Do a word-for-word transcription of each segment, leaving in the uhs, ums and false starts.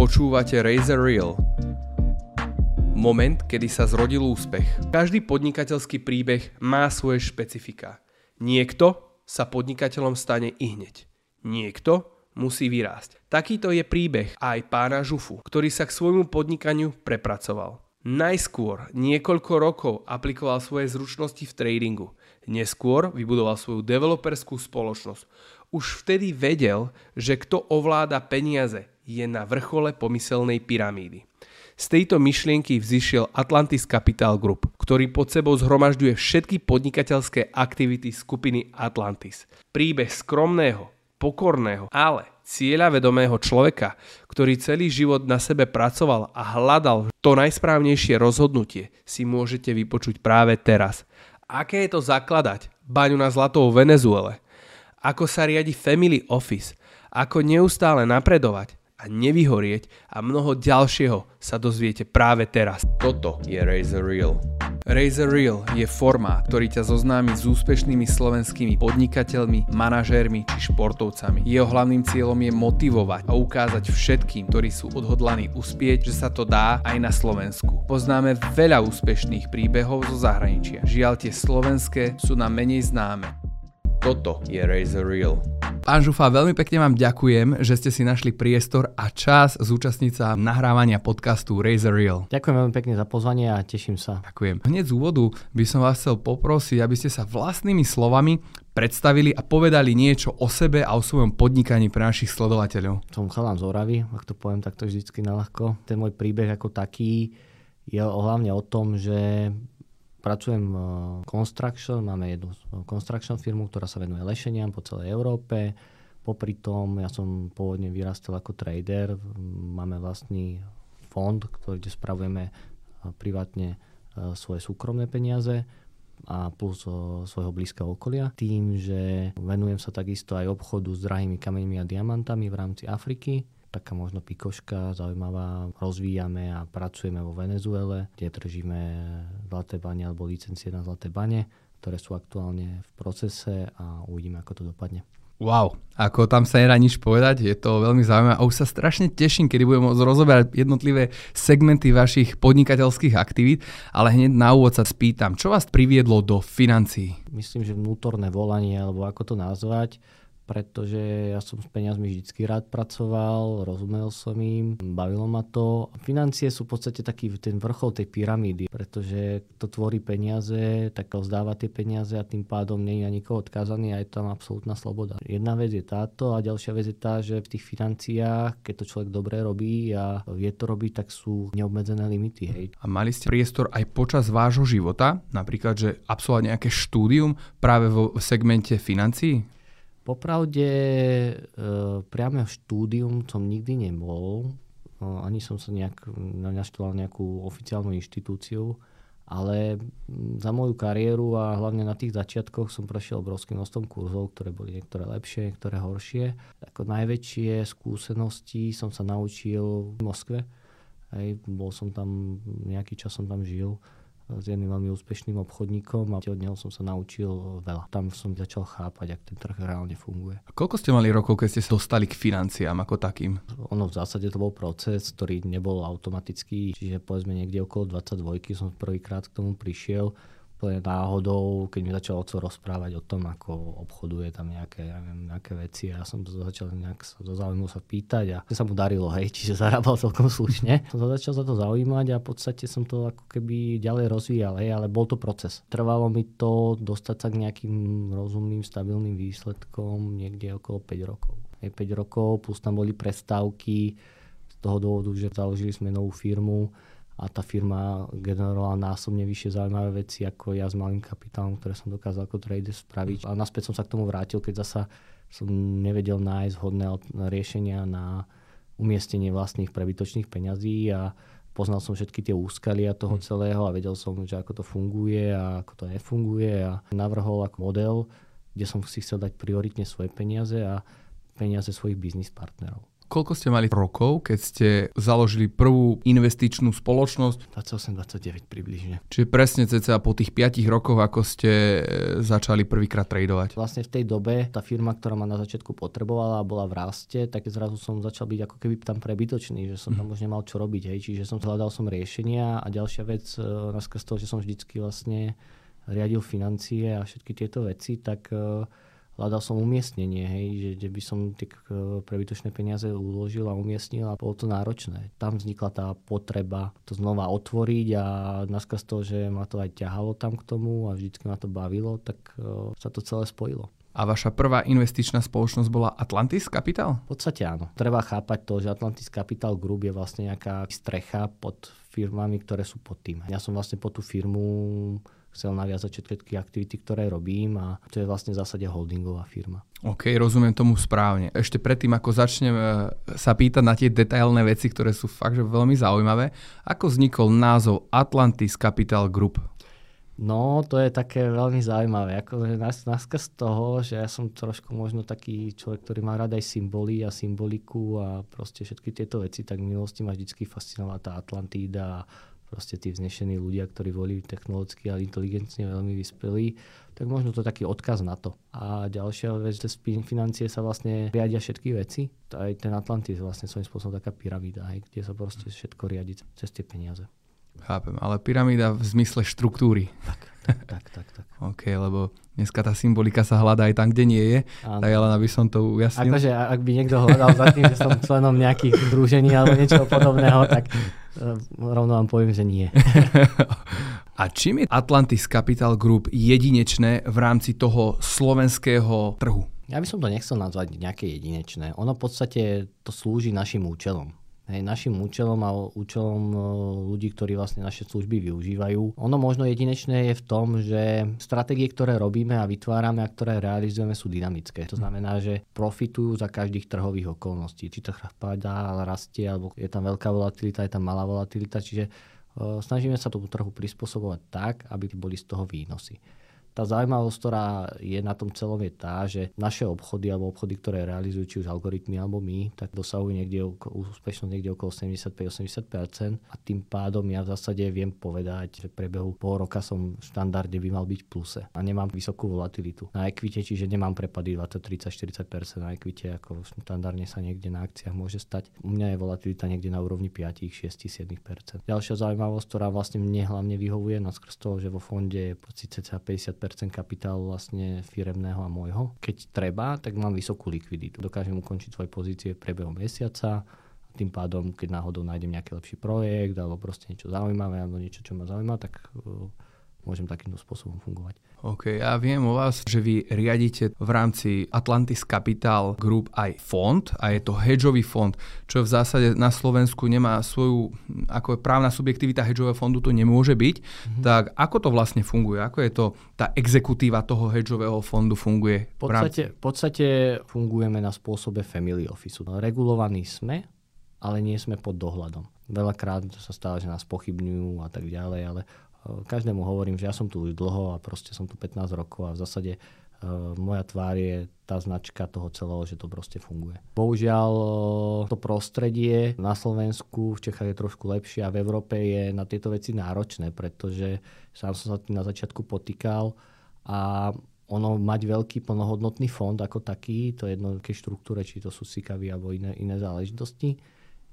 Počúvate Razor Reel. Moment, kedy sa zrodil úspech. Každý podnikateľský príbeh má svoje špecifika. Niekto sa podnikateľom stane ihneď. Niekto musí vyrásť. Takýto je príbeh aj pána Žufu, ktorý sa k svojmu podnikaniu prepracoval. Najskôr niekoľko rokov aplikoval svoje zručnosti v tradingu. Neskôr vybudoval svoju developerskú spoločnosť. Už vtedy vedel, že kto ovláda peniaze, je na vrchole pomyselnej pyramídy. Z tejto myšlienky vzišiel Atlantis Capital Group, ktorý pod sebou zhromažďuje všetky podnikateľské aktivity skupiny Atlantis. Príbeh skromného, pokorného, ale cieľavedomého človeka, ktorý celý život na sebe pracoval a hľadal to najsprávnejšie rozhodnutie, si môžete vypočuť práve teraz. Aké je to zakladať baňu na zlatou v Venezuele? Ako sa riadi family office? Ako neustále napredovať a nevyhorieť a mnoho ďalšieho sa dozviete práve teraz. Toto je Razor Reel. Razor Reel je formát, ktorý ťa zoznámi s úspešnými slovenskými podnikateľmi, manažérmi či športovcami. Jeho hlavným cieľom je motivovať a ukázať všetkým, ktorí sú odhodlaní uspieť, že sa to dá aj na Slovensku. Poznáme veľa úspešných príbehov zo zahraničia. Žiaľ, tie slovenské sú nám menej známe. Toto je Razor Reel. Pán Žufa, veľmi pekne vám ďakujem, že ste si našli priestor a čas zúčastniť sa nahrávania podcastu Razor Reel. Ďakujem veľmi pekne za pozvanie a teším sa. Ďakujem. Hneď z úvodu by som vás chcel poprosiť, aby ste sa vlastnými slovami predstavili a povedali niečo o sebe a o svojom podnikaní pre našich sledovateľov. Som chalán z Oravy, ak to poviem takto vždycky naľahko. Ten môj príbeh ako taký je hlavne o tom, že pracujem v construction, máme jednu construction firmu, ktorá sa venuje lešeniam po celej Európe. Popri tom ja som pôvodne vyrastal ako trader, máme vlastný fond, ktorý spravujeme privátne svoje súkromné peniaze a plus svojho blízkeho okolia. Tým, že venujem sa takisto aj obchodu s drahými kameňmi a diamantami v rámci Afriky. Taká možno pikoška, zaujímavá. Rozvíjame a pracujeme vo Venezuele, kde držíme zlaté bane alebo licencie na zlaté bane, ktoré sú aktuálne v procese a uvidíme, ako to dopadne. Wow, ako tam sa nedá nič povedať, je to veľmi zaujímavé a už sa strašne teším, kedy budeme môcť rozoberať jednotlivé segmenty vašich podnikateľských aktivít, ale hneď na úvod sa spýtam, čo vás priviedlo do financií? Myslím, že vnútorné volanie, alebo ako to nazvať, pretože ja som s peniazmi vždycky rád pracoval, rozumel som im, bavilo ma to. Financie sú v podstate taký ten vrchol tej pyramídy, pretože kto tvorí peniaze, tak vzdáva tie peniaze a tým pádom nie je na nikoho odkázaný a je tam absolútna sloboda. Jedna vec je táto a ďalšia vec je tá, že v tých financiách, keď to človek dobre robí a vie to robiť, tak sú neobmedzené limity. Hej. A mali ste priestor aj počas vášho života, napríklad, že absolvovať nejaké štúdium práve vo segmente financií? Popravde e, priame štúdium som nikdy nebol, e, ani som sa nejak naštudoval nejakú oficiálnu inštitúciu, ale za moju kariéru a hlavne na tých začiatkoch som prešiel obrovským množstvom kurzov, ktoré boli niektoré lepšie, niektoré horšie. Ako najväčšie skúsenosti som sa naučil v Moskve. Hej, bol som tam, nejaký čas som tam žil s jedným veľmi úspešným obchodníkom a od neho som sa naučil veľa. Tam som začal chápať, ak ten trh reálne funguje. A koľko ste mali rokov, keď ste sa dostali k financiám ako takým? Ono v zásade to bol proces, ktorý nebol automatický, čiže povedzme niekde okolo dvadsaťdva som prvýkrát k tomu prišiel. Náhodou, keď mi začal oco rozprávať o tom, ako obchoduje tam nejaké, ja neviem, nejaké veci a ja som to začal nejak sa do záujmu sa pýtať a sa mu darilo, hej, čiže zarábal celkom slušne. Som sa začal za to zaujímať a v podstate som to ako keby ďalej rozvíjal, hej, ale bol to proces. Trvalo mi to dostať sa k nejakým rozumným, stabilným výsledkom niekde okolo päť rokov. Hej, päť rokov, plus tam boli prestávky z toho dôvodu, že založili sme novú firmu, a tá firma generovala násobne vyššie zaujímavé veci ako ja s malým kapitálom, ktoré som dokázal ako trader spraviť. A naspäť som sa k tomu vrátil, keď zasa som nevedel nájsť vhodné riešenia na umiestnenie vlastných prebytočných peňazí a poznal som všetky tie úskalia toho celého a vedel som, že ako to funguje a ako to nefunguje a navrhol ako model, kde som si chcel dať prioritne svoje peniaze a peniaze svojich biznis partnerov. Koľko ste mali rokov, keď ste založili prvú investičnú spoločnosť? dvadsaťosem dvadsaťdeväť približne. Čiže presne cca po tých piatich rokoch, ako ste začali prvýkrát tradovať. Vlastne v tej dobe tá firma, ktorá ma na začiatku potrebovala a bola v raste, tak zrazu som začal byť ako keby tam prebytočný, že som tam už nemal čo robiť. Hej. Čiže som hľadal som riešenia a ďalšia vec, naskrz toho, že som vždycky vlastne riadil financie a všetky tieto veci, tak hľadal som umiestnenie, hej, že, že by som tie prebytočné peniaze uložil a umiestnil a bolo to náročné. Tam vznikla tá potreba to znova otvoriť a naskrz toho, že ma to aj ťahalo tam k tomu a vždycky ma to bavilo, tak uh, sa to celé spojilo. A vaša prvá investičná spoločnosť bola Atlantis Capital? V podstate áno. Treba chápať to, že Atlantis Capital Group je vlastne nejaká strecha pod firmami, ktoré sú pod tým. Ja som vlastne pod tú firmu chcel naviazať všetky aktivity, ktoré robím a to je vlastne v zásade holdingová firma. OK, rozumiem tomu správne. Ešte predtým, ako začnem sa pýtať na tie detailné veci, ktoré sú fakt že veľmi zaujímavé, ako vznikol názov Atlantis Capital Group? No, to je také veľmi zaujímavé. Akože naskrz toho, že ja som trošku možno taký človek, ktorý má rád aj symboly a symboliku a proste všetky tieto veci, tak v minulosti ma vždycky fascinovala tá Atlantída a proste tí vznešení ľudia, ktorí boli technologicky a inteligentne veľmi vyspelí, tak možno to taký odkaz na to. A ďalšia vec, že z financie sa vlastne riadia všetky veci. Aj ten Atlantis je vlastne svojím spôsobom taká pyramída, hej, kde sa proste všetko riadi cez tie peniaze. Chápem, ale pyramída v zmysle štruktúry. Tak, tak, tak, tak. tak. OK, lebo dneska tá symbolika sa hľadá aj tam, kde nie je. Áno. Tak ale aby som to ujasnil. Akože ak by niekto hľadal za tým, že som členom nejakých združení alebo niečoho podobného, tak rovno vám poviem, že nie. A čím je Atlantis Capital Group jedinečné v rámci toho slovenského trhu? Ja by som to nechcel nazvať nejaké jedinečné. Ono v podstate to slúži našim účelom. Hej, našim účelom a účelom ľudí, ktorí vlastne naše služby využívajú. Ono možno jedinečné je v tom, že stratégie, ktoré robíme a vytvárame a ktoré realizujeme, sú dynamické. To znamená, že profitujú za každých trhových okolností. Či to padá, rastie, alebo je tam veľká volatilita, je tam malá volatilita. Čiže uh, snažíme sa tomu trhu prispôsobovať tak, aby boli z toho výnosy. Tá zaujímavosť, ktorá je na tom celom, je tá, že naše obchody alebo obchody, ktoré realizujú či už algoritmy alebo my, tak dosahujú niekde úspešnosť niekde okolo sedemdesiatpäť až osemdesiat percent a tým pádom ja v zásade viem povedať, že v priebehu pol roka som v štandarde by mal byť v pluse a nemám vysokú volatilitu. Na equite, čiže nemám prepady dvadsať, tridsať, štyridsať percent na equite, ako štandardne sa niekde na akciách môže stať. U mňa je volatilita niekde na úrovni päť, šesť, sedem percent. Ďalšia zaujímavosť, ktorá vlastne mne hlavne vyhovuje, naskrz toho, že vo fonde je cca päťdesiat percent kapitálu vlastne firemného a môjho. Keď treba, tak mám vysokú likviditu. Dokážem ukončiť svoje pozície v priebehu mesiaca. Tým pádom, keď náhodou nájdem nejaký lepší projekt alebo proste niečo zaujímavé alebo niečo, čo ma zaujíma, tak uh, môžem takýmto spôsobom fungovať. OK, ja viem o vás, že vy riadite v rámci Atlantis Capital Group aj fond a je to hedžový fond, čo v zásade na Slovensku nemá svoju, ako je právna subjektivita hedžového fondu, to nemôže byť. Mm-hmm. Tak ako to vlastne funguje? Ako je to, tá exekutíva toho hedžového fondu funguje? V podstate, v podstate fungujeme na spôsobe family office. Regulovaní sme, ale nie sme pod dohľadom. Veľakrát sa stáva, že nás pochybňujú a tak ďalej, ale každému hovorím, že ja som tu už dlho a proste som tu pätnásť rokov a v zásade uh, moja tvár je tá značka toho celého, že to proste funguje. Bohužiaľ to prostredie na Slovensku, v Čechách je trošku lepšie a v Európe je na tieto veci náročné, pretože sám som sa tým na začiatku potýkal a ono mať veľký plnohodnotný fond ako taký, to je jedno v štruktúre, či to sú sikavy alebo iné, iné záležitosti,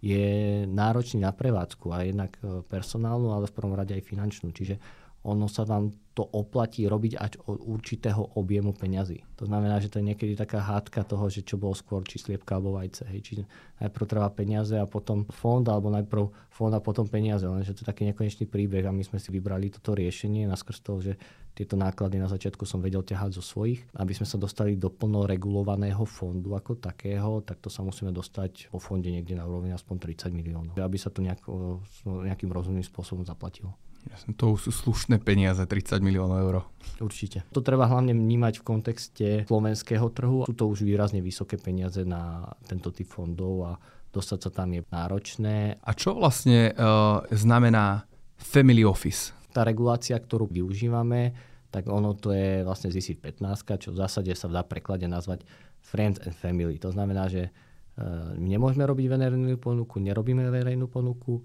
je náročný na prevádzku a jednak personálnu, ale v prvom rade aj finančnú. Čiže ono sa vám to oplatí robiť až od určitého objemu peňazí. To znamená, že to je niekedy taká hádka toho, že čo bolo skôr, či sliepka alebo vajce. Hej. Čiže najprv trvá peniaze a potom fond, alebo najprv fond a potom peniaze. Lenže to je taký nekonečný príbeh a my sme si vybrali toto riešenie naskrz toho, že tieto náklady na začiatku som vedel ťahať zo svojich. Aby sme sa dostali do plno regulovaného fondu ako takého, tak to sa musíme dostať po fonde niekde na úrovni aspoň tridsať miliónov. Aby sa to nejak, nejakým rozumným spôsobom zaplatilo. Jasne, to sú slušné peniaze, tridsať miliónov eur. Určite. To treba hlavne vnímať v kontexte slovenského trhu. Sú to už výrazne vysoké peniaze na tento typ fondov a dostať sa tam je náročné. A čo vlastne uh, znamená family office? Tá regulácia, ktorú využívame, tak ono to je vlastne zet í es pätnásť, čo v zásade sa dá v preklade nazvať friends and family. To znamená, že nemôžeme robiť verejnú ponuku, nerobíme verejnú ponuku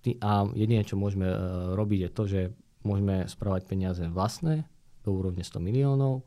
a jediné, čo môžeme robiť je to, že môžeme spravovať peniaze vlastné do úrovne sto miliónov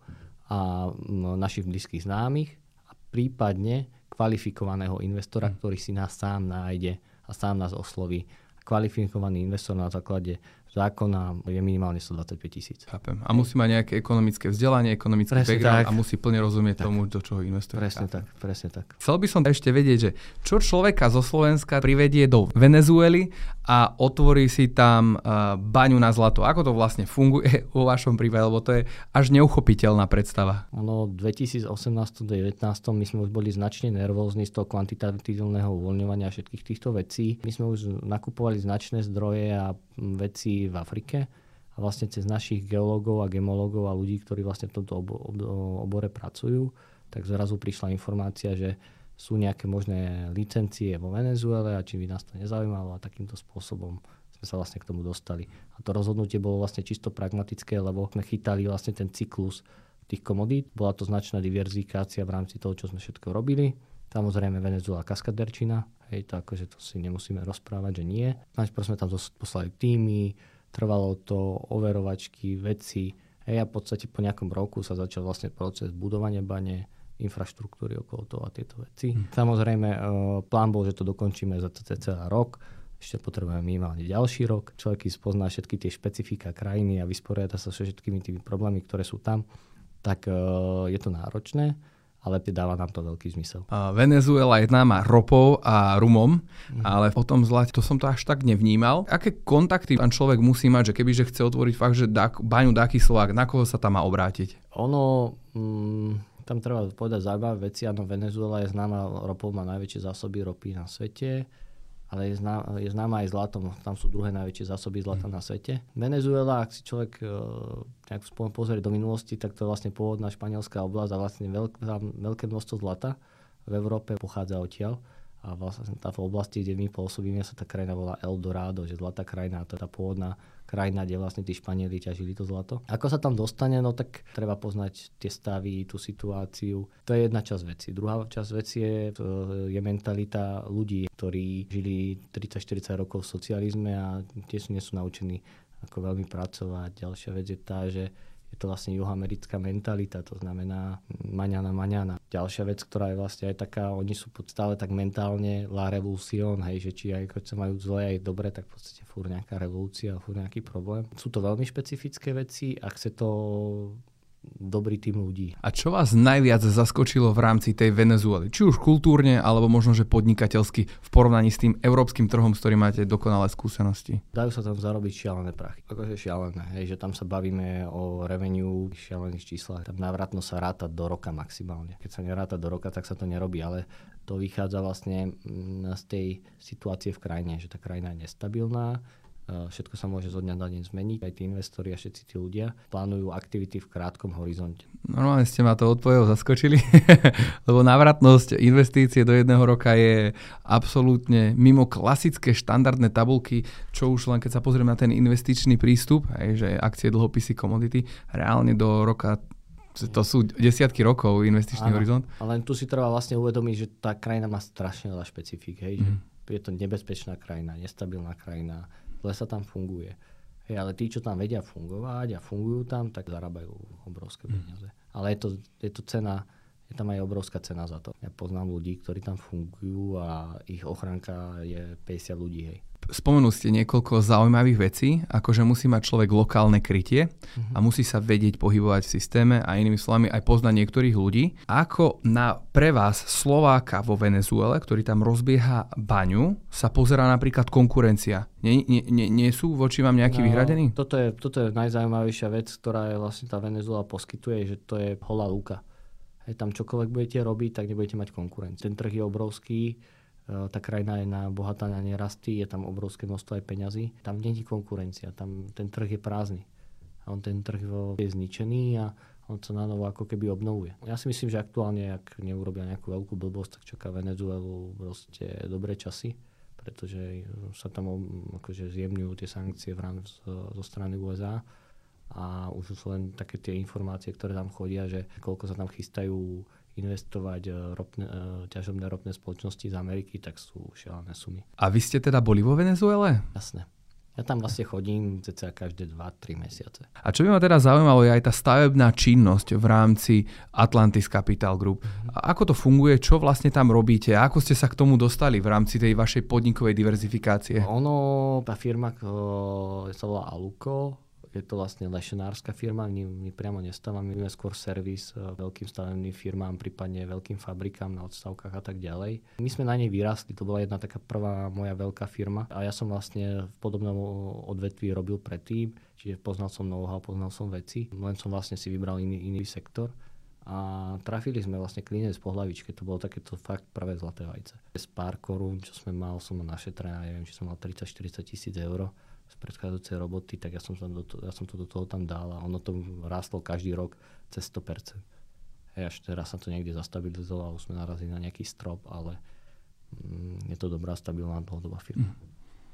a našich blízkych známych a prípadne kvalifikovaného investora, ktorý si nás sám nájde a sám nás osloví. Kvalifikovaný investor na základe zákona je minimálne stodvadsaťpäť tisíc. Chápem. A musí mať nejaké ekonomické vzdelanie, ekonomický presne background tak. A musí plne rozumieť tak. tomu, do čoho investuje. Presne tak, presne tak. Chcel by som ešte vedieť, že čo človeka zo Slovenska privedie do Venezuely a otvorí si tam uh, baňu na zlato. Ako to vlastne funguje vo vašom prípade, lebo to je až neuchopiteľná predstava. Ono v dvetisícosemnásť devätnásť my sme už boli značne nervózni z toho kvantitatívneho uvoľňovania všetkých týchto vecí. My sme už nakupovali značné zdroje a veci v Afrike a vlastne cez našich geológov a gemológov a ľudí, ktorí vlastne v tomto obore pracujú, tak zrazu prišla informácia, že sú nejaké možné licencie vo Venezuele a či by nás to nezaujímalo a takýmto spôsobom sme sa vlastne k tomu dostali. A to rozhodnutie bolo vlastne čisto pragmatické, lebo sme chytali vlastne ten cyklus tých komodít. Bola to značná diverzifikácia v rámci toho, čo sme všetko robili. Samozrejme Venezuela kaskaderčina, hej, to akože to si nemusíme rozprávať, že nie. Najprv sme tam poslali týmy, trvalo to, overovačky, veci. Hej, a v podstate po nejakom roku sa začal vlastne proces budovania bane, infraštruktúry okolo toho a tieto veci. Hmm. Samozrejme, plán bol, že to dokončíme za cca rok. Ešte potrebujeme minimálne ďalší rok. Človek spozná všetky tie špecifika krajiny a vysporiada sa so všetkými tými problémy, ktoré sú tam, tak je to náročné. Ale dáva nám to veľký zmysel. A Venezuela je známa ropou a rumom, mm. ale o tom zlate, to som to až tak nevnímal. Aké kontakty pán človek musí mať, že kebyže chce otvoriť fakt, že dá, baňu Dáky Slovák, na koho sa tam má obrátiť? Ono, mm, tam treba povedať zaujímavé veci. Áno, Venezuela je známa ropou, má najväčšie zásoby ropy na svete, ale je, zná, je známa aj zlatom. Tam sú druhé najväčšie zásoby zlata mm. na svete. Venezuela, ak si človek nejak pozrie do minulosti, tak to je vlastne pôvodná španielská oblasť a vlastne veľké, veľké množstvo zlata v Európe pochádza odtiaľ. A vlastne tá v oblasti, kde my pôsobíme, sa tá krajina volá El Dorado, že zlatá krajina, to je tá pôvodná krajina, kde vlastne tí Španieli ťažili to zlato. Ako sa tam dostane, no tak treba poznať tie stavy, tú situáciu. To je jedna časť veci. Druhá časť veci je, je mentalita ľudí, ktorí žili tridsať štyridsať rokov v socializme a tiež nie sú naučení ako veľmi pracovať. Ďalšia vec je tá, že je to vlastne juhoamerická mentalita, to znamená maňana, maňana. Ďalšia vec, ktorá je vlastne aj taká, oni sú stále tak mentálne la revolución, hej, že či aj keď sa majú zle aj dobre, tak v podstate fúr nejaká revolúcia, fúr nejaký problém. Sú to veľmi špecifické veci a chce to dobrý tým ľudí. A čo vás najviac zaskočilo v rámci tej Venezuely? Či už kultúrne, alebo možno, že podnikateľsky v porovnaní s tým európskym trhom, s ktorým máte dokonalé skúsenosti? Dajú sa tam zarobiť šialené prachy. Akože šialené, hej, že tam sa bavíme o revenue, šialených číslach. Tam návratnosť sa ráta do roka maximálne. Keď sa neráta do roka, tak sa to nerobí, ale to vychádza vlastne z tej situácie v krajine, že tá krajina je nestabilná. Všetko sa môže zo dňa na deň zmeniť. Aj tí investori a všetci tí ľudia plánujú aktivity v krátkom horizonte. Normálne ste ma to odpovedou zaskočili, lebo návratnosť investície do jedného roka je absolútne mimo klasické štandardné tabulky, čo už len keď sa pozrieme na ten investičný prístup, aj, že akcie, dlhopisy, komodity, reálne do roka to sú desiatky rokov investičný Áno, horizont. Ale tu si treba vlastne uvedomiť, že tá krajina má strašne veľa špecifík. Hej, mm. že je to nebezpečná krajina, nestabilná krajina, zle sa tam funguje. Hej, ale tí, čo tam vedia fungovať a fungujú tam, tak zarábajú obrovské peniaze. Mm. Ale je to, je to cena, je tam aj obrovská cena za to. Ja poznám ľudí, ktorí tam fungujú a ich ochránka je päťdesiat ľudí. Hej. Spomenuli ste niekoľko zaujímavých vecí, ako že musí mať človek lokálne krytie uh-huh. a musí sa vedieť pohybovať v systéme a inými slovami aj poznať niektorých ľudí. Ako na pre vás Slováka vo Venezuele, ktorý tam rozbieha baňu, sa pozerá napríklad konkurencia? Nie, nie, nie, nie sú voči vám nejakí no, vyhradení? Toto je, toto je najzaujímavejšia vec, ktorá je vlastne tá Venezuela poskytuje, že to je holá lúka. Hej, tam čokoľvek budete robiť, tak nebudete mať konkurenciu. Ten trh je obrovský. Tá krajina je na bohatá na nerasty, je tam obrovské množstvo aj peňazí. Tam nie je konkurencia, tam ten trh je prázdny. A on ten trh je zničený a on sa na novo ako keby obnovuje. Ja si myslím, že aktuálne, ak neurobia nejakú veľkú blbosť, tak čaká Venezuelu proste dobré časy, pretože sa tam akože zjemňujú tie sankcie v rámci zo strany ú es á a už sú len také tie informácie, ktoré tam chodia, že koľko sa tam chystajú investovať ropné, ťažobné ropné spoločnosti z Ameriky, tak sú šialené sumy. A vy ste teda boli vo Venezuele? Jasné. Ja tam vlastne chodím cca každé dva tri mesiace. A čo by ma teda zaujímalo, je aj tá stavebná činnosť v rámci Atlantis Capital Group. Mm-hmm. A ako to funguje, čo vlastne tam robíte? A ako ste sa k tomu dostali v rámci tej vašej podnikovej diverzifikácie? Ono, tá firma sa volá Aluko. Je to vlastne lešenárska firma, my, my priamo nestávame, my skôr servis veľkým stavebným firmám, prípadne veľkým fabrikám na odstavkách a tak ďalej. My sme na nej vyrastli, to bola jedna taká prvá moja veľká firma a ja som vlastne v podobnom odvetví robil predtým, čiže poznal som know-how, poznal som veci, len som vlastne si vybral iný, iný sektor a trafili sme vlastne klinec po hlavičke, to bolo takéto fakt prvé zlaté vajce. Z pár korún, čo sme mal, som mal našetrené, neviem, či som mal tridsať štyridsať tisíc eur z predchádzajúcej roboty, tak ja som, do to, ja som to do toho tam dal a ono to rástlo každý rok cez sto percent. Hej, až teraz sa to niekde zastabilizovalo, sme narazili na nejaký strop, ale mm, je to dobrá, stabilná, dlhodobá firma. Mm.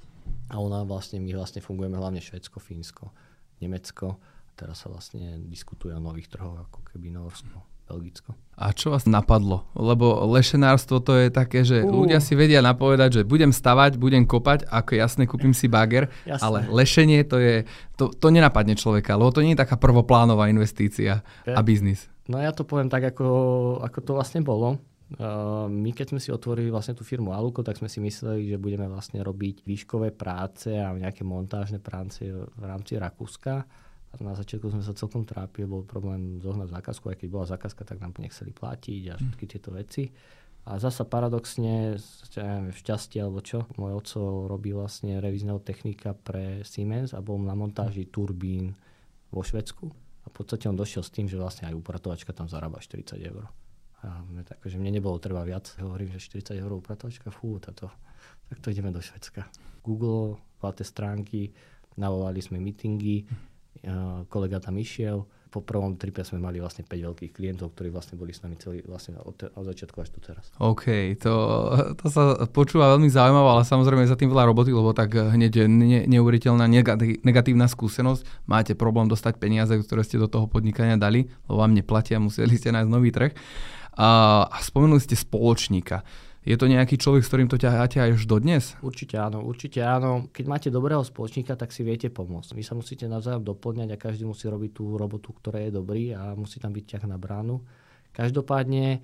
A ona vlastne, my vlastne fungujeme hlavne Švédsko, Fínsko, Nemecko. Teraz sa vlastne diskutuje o nových trhoch, ako keby Norsko, Belgicko. A čo vás napadlo? Lebo lešenárstvo to je také, že uh. ľudia si vedia napovedať, že budem stavať, budem kopať, ako jasne, kúpim si bager, jasne. Ale lešenie to je, to, to nenapadne človeka, lebo to nie je taká prvoplánová investícia okay. a biznis. No ja to poviem tak, ako, ako to vlastne bolo. Uh, my keď sme si otvorili vlastne tú firmu Aluko, tak sme si mysleli, že budeme vlastne robiť výškové práce a nejaké montážne práce v rámci Rakúska. A na začiatku sme sa celkom trápili, bol problém zohnať zákazku, aj keď bola zákazka, tak nám nechceli platiť a všetky tieto veci. A zasa paradoxne, neviem, v šťastie alebo čo, môj otco robí vlastne revízneho technika pre Siemens a bol na montáži turbín vo Švédsku. A v podstate on došiel s tým, že vlastne aj upratovačka tam zarába štyridsať eur. A mne tak, že mne nebolo treba viac. Hovorím, že štyridsať eur upratovačka, fú, táto, tak to ideme do Švédska. Google, zlaté stránky, navolali sme meetingy, kolega tam išiel. Po prvom tripe sme mali vlastne päť veľkých klientov, ktorí vlastne boli s nami celý vlastne od, od začiatku až tu teraz. OK, to, to sa počúva veľmi zaujímavé, ale samozrejme za tým veľa roboty, lebo tak hneď ne, neuveriteľná negatívna skúsenosť. Máte problém dostať peniaze, ktoré ste do toho podnikania dali, lebo vám neplatia, museli ste nájsť nový trh. A, a spomenuli ste spoločníka. Je to nejaký človek, s ktorým to ťaháte aj už dodnes? Určite áno, určite áno. Keď máte dobrého spoločníka, tak si viete pomôcť. Vy sa musíte navzájom doplňať a každý musí robiť tú robotu, ktorá je dobrý a musí tam byť ťah na bránu. Každopádne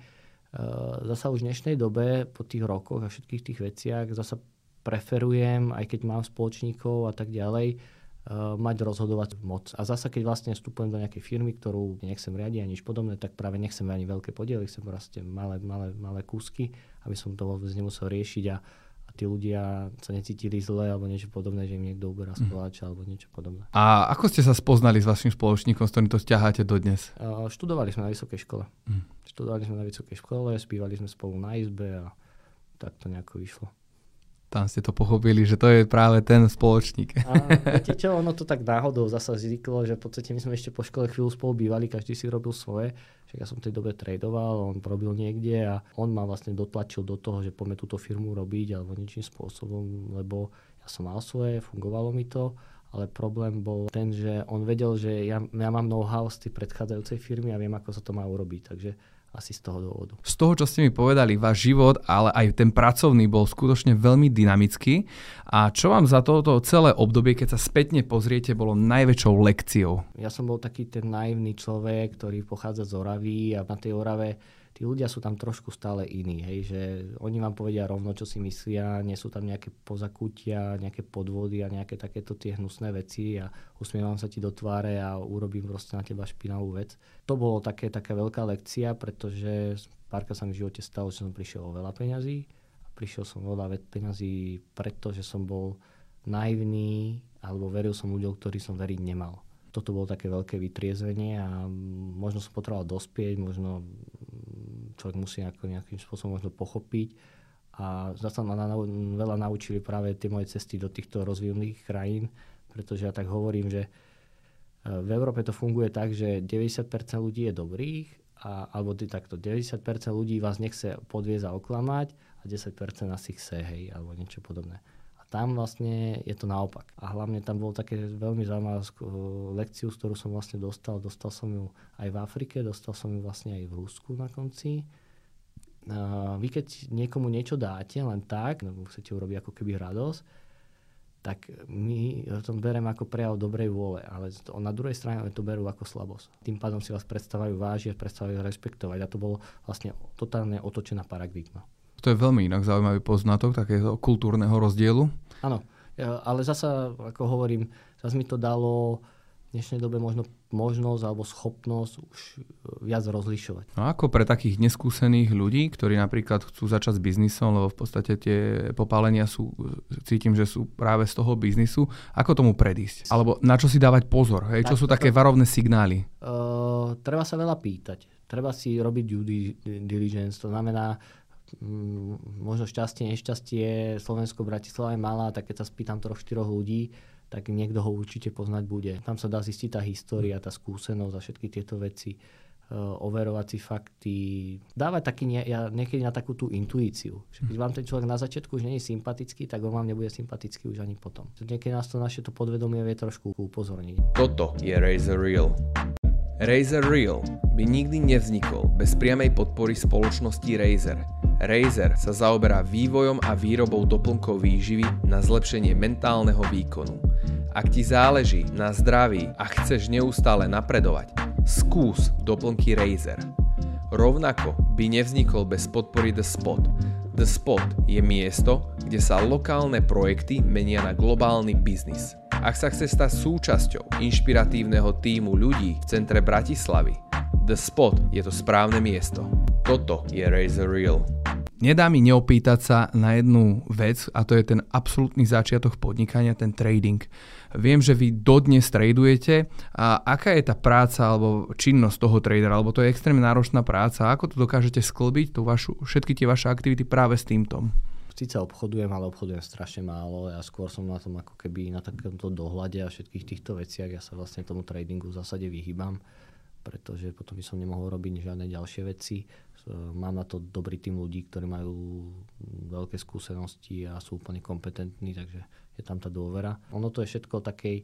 zasa už v dnešnej dobe po tých rokoch a všetkých tých veciach zasa preferujem, aj keď mám spoločníkov a tak ďalej, mať rozhodovať moc. A zasa, keď vlastne vstupujem do nejakej firmy, ktorú nechcem riadiť ani nič podobné, tak práve nechcem ani veľké podiely, chcem proste malé, malé, malé kúsky, aby som to vôbec nemusel riešiť a, a tí ľudia sa necítili zle alebo niečo podobné, že im niekto uberá spoluháča mm. alebo niečo podobné. A ako ste sa spoznali s vašim spoločníkom, s ktorým to ťaháte dodnes? Uh, študovali sme na vysokej škole. Mm. Študovali sme na vysokej škole, spívali sme spolu na izbe a tak to nejako vyšlo. Tam ste to pochopili, že to je práve ten spoločník. A viete čo, ono to tak náhodou zasa zvyklo, že v podstate my sme ešte po škole chvíľu spolu bývali, každý si robil svoje. Však ja som v tej dobe tradoval, on robil niekde a on ma vlastne dotlačil do toho, že poďme túto firmu robiť alebo ničím spôsobom, lebo ja som mal svoje, fungovalo mi to, ale problém bol ten, že on vedel, že ja, ja mám know-how z tej predchádzajúcej firmy a viem, ako sa to má urobiť, takže asi z toho dôvodu. Z toho, čo ste mi povedali, váš život, ale aj ten pracovný bol skutočne veľmi dynamický. A čo vám za toto celé obdobie, keď sa spätne pozriete, bolo najväčšou lekciou? Ja som bol taký ten naivný človek, ktorý pochádza z Oravy a na tej Orave tí ľudia sú tam trošku stále iní, hej, že oni vám povedia rovno, čo si myslia, nie sú tam nejaké pozakútia, nejaké podvody a nejaké takéto tie hnusné veci a usmievam sa ti do tváre a urobím proste na teba špinavú vec. To bolo také, taká veľká lekcia, pretože párkrát sa mi v živote stalo, že som prišiel o veľa peňazí a prišiel som o veľa peňazí preto, že som bol naivný alebo veril som ľuďom, ktorí som veriť nemal. Toto bolo také veľké vytriezvenie a možno som potreboval dospieť, možno človek musí nejakým spôsobom možno pochopiť. A zase ma na, veľa naučili práve tie moje cesty do týchto rozvinutých krajín, pretože ja tak hovorím, že v Európe to funguje tak, že deväťdesiat percent ľudí je dobrých, a, alebo takto, deväťdesiat percent ľudí vás nechce podviesť a oklamať a desať percent asi chce, hej, alebo niečo podobné. A Tam vlastne je to naopak. A hlavne tam bol také veľmi zaujímavá lekciu, ktorú som vlastne dostal. Dostal som ju aj v Afrike, dostal som ju vlastne aj v Rusku na konci. Vy keď niekomu niečo dáte len tak, no chcete urobiť ako keby radosť, tak my to bereme ako prejav dobrej vôle, ale na druhej strane to berú ako slabosť. Tým pádom si vás prestávajú vážiť, prestávajú rešpektovať a to bolo vlastne totálne otočená paradigma. To je veľmi inak zaujímavý poznatok takéhoto kultúrneho rozdielu. Áno, ale zasa, ako hovorím, zase mi to dalo v dnešnej dobe možno možnosť alebo schopnosť už viac rozlišovať. No ako pre takých neskúsených ľudí, ktorí napríklad chcú začať s biznisom, lebo v podstate tie popálenia sú, cítim, že sú práve z toho biznisu, ako tomu predísť? Alebo na čo si dávať pozor? Hej? Čo tak, sú také varovné signály? Uh, treba sa veľa pýtať. Treba si robiť due diligence. To znamená, mm, možno šťastie, nešťastie, Slovensko, Bratislava je malá, tak keď sa spýtam troch, štyroch ľudí, tak niekto ho určite poznať bude. Tam sa dá zistiť tá história, tá skúsenosť a všetky tieto veci, uh, overovať si fakty, dávať taký, nie, ja niekedy na takú tú intuíciu. Keď vám ten človek na začiatku už nie je sympatický, tak on vám nebude sympatický už ani potom. Niekedy nás to naše to podvedomie vie trošku upozorniť. Toto je Razor Reel. Razor Reel by nikdy nevznikol bez priamej podpory spoločnosti Razer. Razer sa zaoberá vývojom a výrobou doplnkov výživy na zlepšenie mentálneho výkonu. Ak ti záleží na zdraví a chceš neustále napredovať, skús doplnky Razer. Rovnako by nevznikol bez podpory The Spot. The Spot je miesto, kde sa lokálne projekty menia na globálny biznis. Ak sa chce stať súčasťou inšpiratívneho tímu ľudí v centre Bratislavy, The Spot je to správne miesto. Toto je Razor Reel. Nedá mi neopýtať sa na jednu vec a to je ten absolútny začiatok podnikania, ten trading. Viem, že vy dodnes tradujete a aká je tá práca alebo činnosť toho tradera, alebo to je extrémne náročná práca. Ako to dokážete sklbiť, tú vašu, všetky tie vaše aktivity práve s týmto? Síce obchodujem, ale obchodujem strašne málo. Ja skôr som na tom ako keby na takomto dohľade a všetkých týchto veciach. Ja sa vlastne tomu tradingu v zásade vyhýbam, pretože potom by som nemohol robiť žiadne ďalšie veci. Mám na to dobrý tým ľudí, ktorí majú veľké skúsenosti a sú úplne kompetentní, takže je tam tá dôvera. Ono to je všetko o takej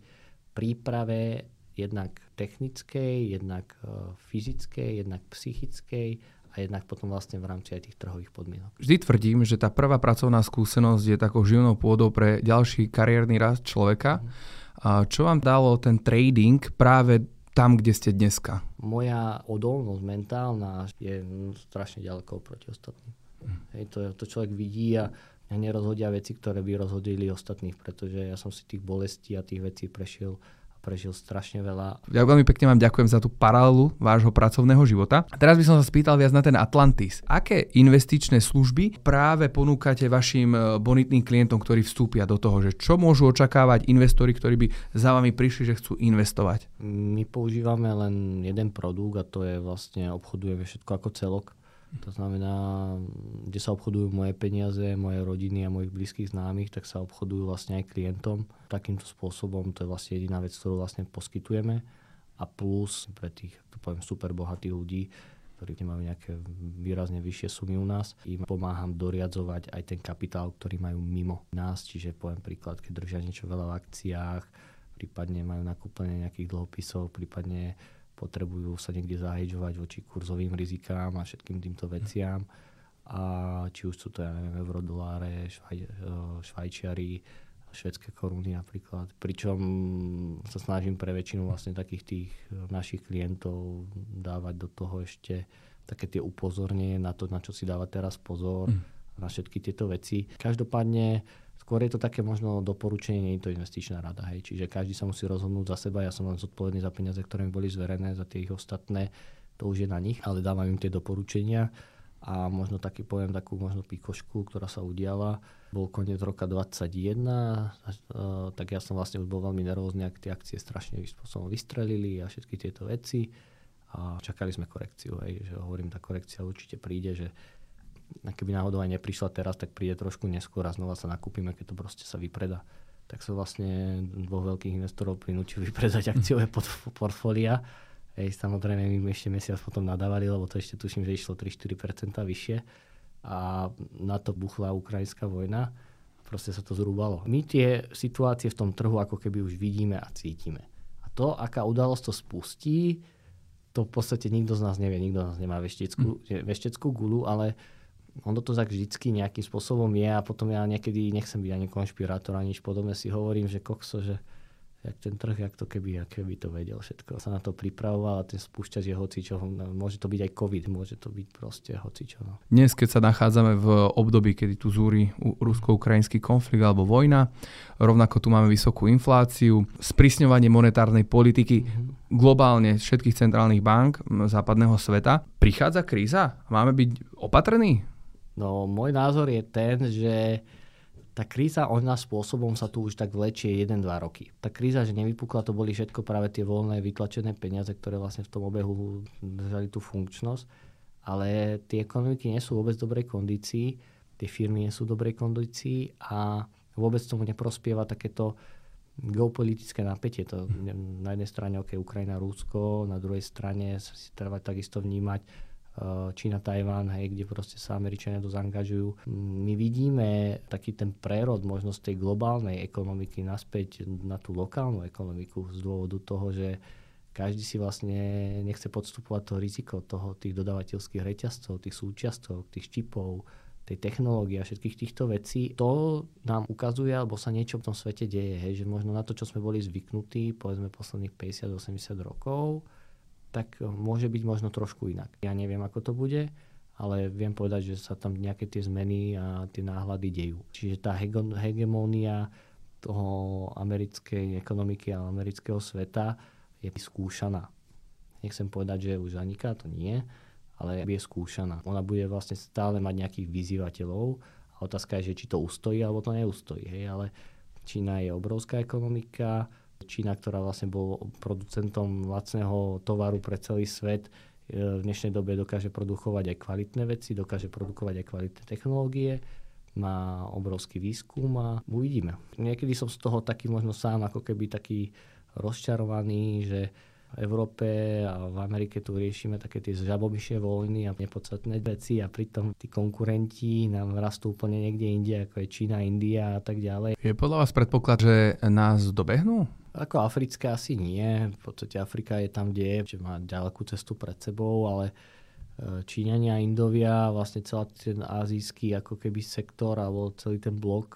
príprave jednak technickej, jednak fyzickej, jednak psychickej a jednak potom vlastne v rámci aj tých trhových podmienok. Vždy tvrdím, že tá prvá pracovná skúsenosť je takou živnou pôdou pre ďalší kariérny rast človeka. A čo vám dalo ten trading práve tam, kde ste dneska? Moja odolnosť mentálna je strašne ďaleko proti ostatným. Mm. Hej, to, to človek vidí a mňa nerozhodia veci, ktoré by rozhodili ostatných, pretože ja som si tých bolestí a tých vecí prešiel prežil strašne veľa. Ja veľmi pekne vám ďakujem za tú paralelu vášho pracovného života. A teraz by som sa spýtal viac na ten Atlantis. Aké investičné služby práve ponúkate vašim bonitným klientom, ktorí vstúpia do toho, že čo môžu očakávať investori, ktorí by za vami prišli, že chcú investovať? My používame len jeden produkt a to je vlastne obchodujeme všetko ako celok. To znamená, kde sa obchodujú moje peniaze, moje rodiny a mojich blízkych známych, tak sa obchodujú vlastne aj klientom. Takýmto spôsobom to je vlastne jediná vec, ktorú vlastne poskytujeme. A plus pre tých, to poviem, super bohatých ľudí, ktorí nemajú nejaké výrazne vyššie sumy u nás, im pomáham doriadzovať aj ten kapitál, ktorý majú mimo nás. Čiže poviem príklad, keď držia niečo veľa v akciách, prípadne majú nakúpené nejakých dlhopisov, prípadne potrebujú sa niekde zahedžovať voči kurzovým rizikám a všetkým týmto veciam. A či už sú to, ja neviem, euro, doláre, švaj, švajčiari, švédske koruny napríklad. Pričom sa snažím pre väčšinu vlastne takých tých našich klientov dávať do toho ešte také tie upozornenie na to, na čo si dávať teraz pozor, mm. na všetky tieto veci. Každopádne skôr je to také možno doporučenie, nie je to investičná rada. Hej. Čiže každý sa musí rozhodnúť za seba. Ja som len zodpovedný za peniaze, ktoré mi boli zverené, za tie ich ostatné, to už je na nich, ale dávam im tie doporučenia. A možno taký poviem takú možno pikošku, ktorá sa udiala. Bol koniec roka dvadsaťjeden, tak ja som vlastne už bol veľmi nervózny, ak tie akcie strašne spôsobom vystrelili a všetky tieto veci. A čakali sme korekciu. Hej. Že hovorím, tá korekcia určite príde, že keby náhodou aj neprišla teraz, tak príde trošku neskôr a znova sa nakúpime, keď to proste sa vypredá. Tak sa vlastne dvoch veľkých investorov prinútil vypredať akciové portfólia. Hej, samozrejme my ešte mesiac potom nadávali, lebo to ešte tuším, že išlo tri až štyri percentá vyššie. A na to buchla ukrajinská vojna. proste sa to zrúbalo. My tie situácie v tom trhu ako keby už vidíme a cítime. A to, aká udalosť to spustí, to v podstate nikto z nás nevie, nikto z nás nemá vešteckú, mm. vešteckú gulu, ale ono to tak vždycky nejakým spôsobom je a potom ja niekedy nechcem byť ani konšpirátor, ani nič podobné, si hovorím, že kokso, že jak ten trh, jak to keby, jak keby to vedel všetko. Sa na to pripravoval a ten spúšťač je hocičo. Môže to byť aj COVID, môže to byť proste hocičo. No. Dnes, keď sa nachádzame v období, kedy tu zúri rusko-ukrajinský konflikt alebo vojna, rovnako tu máme vysokú infláciu, sprísňovanie monetárnej politiky mm-hmm. globálne všetkých centrálnych bank západného sveta. Prichádza kríza? Máme byť opatrní? No, môj názor je ten, že tá kríza ona spôsobom sa tu už tak vlečie jeden dva roky. Tá kríza, že nevypukla, to boli všetko práve tie voľné vytlačené peniaze, ktoré vlastne v tom obehu držali tú funkčnosť. Ale tie ekonomiky nie sú vôbec v dobrej kondícii, tie firmy nie sú v dobrej kondícii a vôbec tomu neprospieva takéto geopolitické napätie. To na jednej strane okay, Ukrajina, Rusko, na druhej strane si treba takisto vnímať Čína, Tajván, hej, kde proste sa Američania to zaangažujú. My vidíme taký ten prerod možno z tej globálnej ekonomiky naspäť na tú lokálnu ekonomiku z dôvodu toho, že každý si vlastne nechce podstupovať to riziko toho, tých dodávateľských reťazcov, tých súčiastok, tých čipov, tej technológie a všetkých týchto vecí. To nám ukazuje, alebo sa niečo v tom svete deje, hej, že možno na to, čo sme boli zvyknutí, povedzme posledných päťdesiat osemdesiat rokov, tak môže byť možno trošku inak. Ja neviem, ako to bude, ale viem povedať, že sa tam nejaké tie zmeny a tie náhľady dejú. Čiže tá hegemónia toho americkej ekonomiky a amerického sveta je skúšaná. Nechcem povedať, že už zaniká, to nie, ale je skúšaná. Ona bude vlastne stále mať nejakých vyzývateľov a otázka je, že či to ustojí alebo to neustojí. Hej? Ale Čína je obrovská ekonomika, Čína, ktorá vlastne bol producentom lacného tovaru pre celý svet, v dnešnej dobe dokáže produkovať aj kvalitné veci, dokáže produkovať aj kvalitné technológie, má obrovský výskum a uvidíme. Niekedy som z toho taký možno sám ako keby taký rozčarovaný, že v Európe a v Amerike tu riešime také tie žabomyšie vojny a nepodstatné veci a pritom tí konkurenti nám rastú úplne niekde inde, ako je Čína, India a tak ďalej. Je podľa vás predpoklad, že nás dobehnú? Ako africké asi nie. V podstate Afrika je tam, kde je, že má ďalekú cestu pred sebou, ale Číňania a Indovia, vlastne celý ten azijský ako keby sektor alebo celý ten blok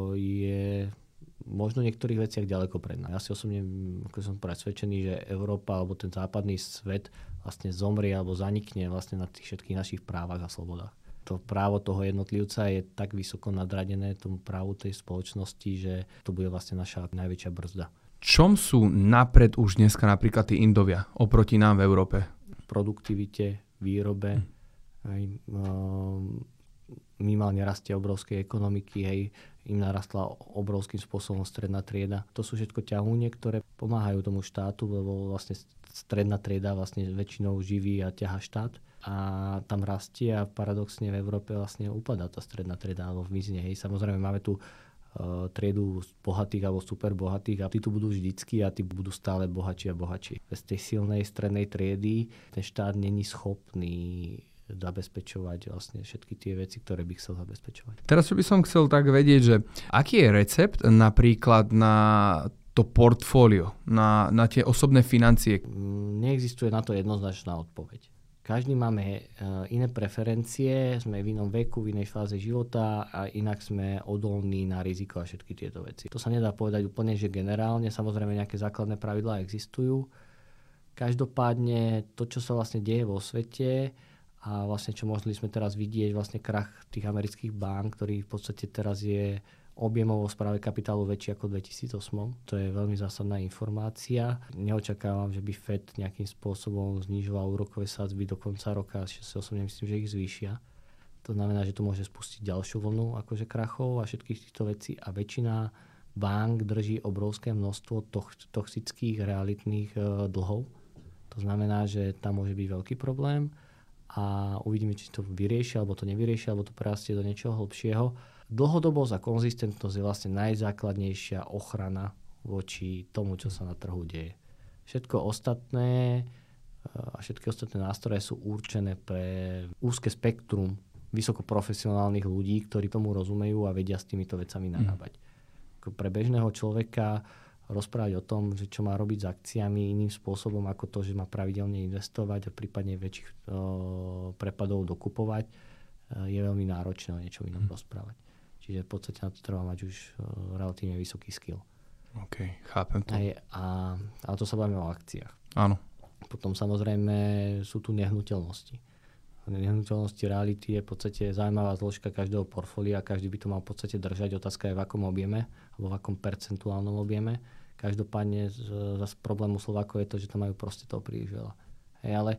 je možno v niektorých veciach ďaleko pred nami. Ja si osobne ako som presvedčený, že Európa alebo ten západný svet vlastne zomrie alebo zanikne vlastne na tých všetkých našich právach a slobodách. To právo toho jednotlivca je tak vysoko nadradené tomu právu tej spoločnosti, že to bude vlastne naša najväčšia brzda. Čom sú napred už dneska napríklad tí Indovia oproti nám v Európe? Produktivite, výrobe, hm. aj, um, minimálne rastie obrovskej ekonomiky, hej, im narastla obrovským spôsobom stredná trieda. To sú všetko ťahúne, ktoré pomáhajú tomu štátu, lebo vlastne stredná trieda vlastne väčšinou živí a ťaha štát. A tam rastie a paradoxne v Európe vlastne upadá tá stredná trieda alebo v mizne. Hej. Samozrejme máme tu uh, triedu bohatých alebo super bohatých a tí tu budú vždycky a tí budú stále bohatší a bohatší. Bez tej silnej strednej triedy ten štát není schopný zabezpečovať vlastne všetky tie veci, ktoré by chcel zabezpečovať. Teraz čo by som chcel tak vedieť, že aký je recept napríklad na to portfólio, na, na tie osobné financie? Neexistuje na to jednoznačná odpoveď. Každý máme iné preferencie, sme v inom veku, v inej fáze života a inak sme odolní na riziko a všetky tieto veci. To sa nedá povedať úplne, že generálne, samozrejme nejaké základné pravidlá existujú. Každopádne to, čo sa vlastne deje vo svete a vlastne čo mohli sme teraz vidieť, vlastne krach tých amerických bank, ktorý v podstate teraz je objemovo správe kapitálu väčší ako v dvetisícosem. To je veľmi zásadná informácia. Neočakávam, že by Fed nejakým spôsobom znižoval úrokové sadzby do konca roka. Ja si osobne myslím, že ich zvýšia. To znamená, že to môže spustiť ďalšiu vlnu akože krachov a všetkých týchto vecí. A väčšina bank drží obrovské množstvo tox- toxických realitných e, dlhov. To znamená, že tam môže byť veľký problém a uvidíme, či to vyriešia, alebo to nevyriešia, alebo to prerastie do niečoho hlbšieho. Dlhodobosť a konzistentnosť je vlastne najzákladnejšia ochrana voči tomu, čo sa na trhu deje. Všetko ostatné a všetky ostatné nástroje sú určené pre úzke spektrum vysokoprofesionálnych ľudí, ktorí tomu rozumejú a vedia s týmito vecami narábať. Mm. Pre bežného človeka rozprávať o tom, že čo má robiť s akciami iným spôsobom ako to, že má pravidelne investovať a prípadne väčších o, prepadov dokupovať, je veľmi náročné o niečom inom mm. rozprávať. Čiže v podstate na to treba mať už o, relatívne vysoký skill. OK, chápem to. Aj, a, a to sa bavíme o akciách. Áno. Potom samozrejme sú tu nehnuteľnosti. Nehnuteľnosti reality je v podstate zaujímavá zložka každého portfólia, každý by to mal v podstate držať. Otázka je v akom objeme, alebo v akom percentuálnom objeme. Každopádne zase problému Slovákov je to, že tam majú proste toho príliš veľa. Hej, ale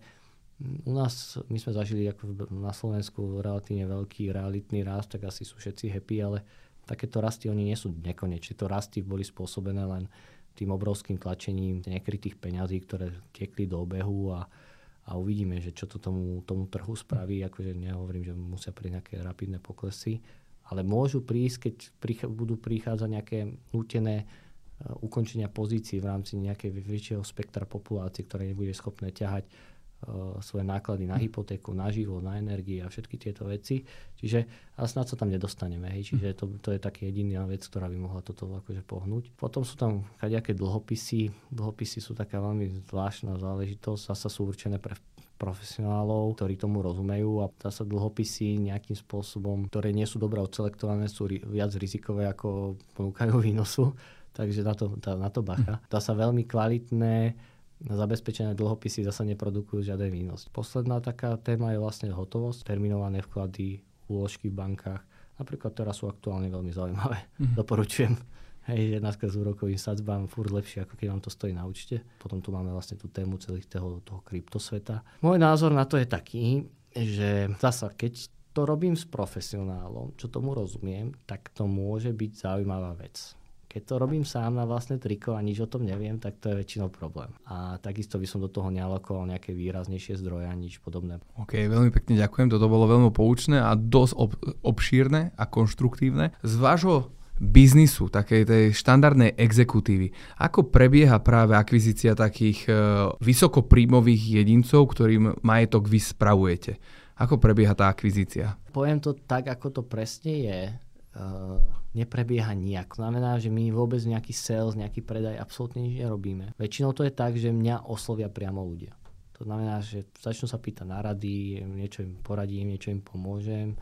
u nás, my sme zažili ako na Slovensku relatívne veľký realitný rast, tak asi sú všetci happy, ale takéto rasty oni nie sú nekonečné. To rasty boli spôsobené len tým obrovským tlačením nekrytých peňazí, ktoré tiekli do obehu a a uvidíme, že čo to tomu, tomu trhu spraví. Akože nehovorím, že musia prísť nejaké rapidné poklesy, ale môžu prísť, keď prichá, budú prichádzať nejaké nútené uh, ukončenia pozícií v rámci nejakej väčšieho spektra populácie, ktoré nebude schopné ťahať uh, svoje náklady na hypotéku, na život, na energii a všetky tieto veci. Čiže ale snad sa tam nedostaneme. Hej. Čiže to, to je taký jediná vec, ktorá by mohla toto akože pohnúť. Potom sú tam kadejaké dlhopisy. Dlhopisy sú taká veľmi zvláštna záležitosť. Zasa sú určené pre profesionálov, ktorí tomu rozumejú a zasa dlhopisy nejakým spôsobom, ktoré nie sú dobre odselektované, sú ri- viac rizikové ako ponúkajú výnosu. Takže na to, tá, na to bacha. Dá sa veľmi kvalitné zabezpečené dlhopisy zasa neprodukujú žiaden výnos. Posledná taká téma je vlastne hotovosť, terminované vklady, úložky v bankách. Napríklad teraz sú aktuálne veľmi zaujímavé. Mm-hmm. Doporučujem. Hej, jednáska s úrokovým sadzbám furt lepšie, ako keď vám to stojí na účte. Potom tu máme vlastne tú tému celých toho, toho kryptosveta. Môj názor na to je taký, že zasa keď to robím s profesionálom, čo tomu rozumiem, tak to môže byť zaujímavá vec. Keď to robím sám na vlastné triko a nič o tom neviem, tak to je väčšinou problém. A takisto by som do toho nealokoval nejaké výraznejšie zdroje a nič podobné. OK, veľmi pekne ďakujem. Toto bolo veľmi poučné a dosť ob- obšírne a konštruktívne. Z vášho biznisu, takej tej štandardnej exekutívy, ako prebieha práve akvizícia takých e, vysokopríjmových jedincov, ktorým majetok vy spravujete? Ako prebieha tá akvizícia? Poviem to tak, ako to presne je. Uh, neprebieha nijak. Znamená, že my vôbec nejaký sales, nejaký predaj absolútne nič nerobíme. Väčšinou to je tak, že mňa oslovia priamo ľudia. To znamená, že začnú sa pýtať na rady, niečo im poradím, niečo im pomôžem,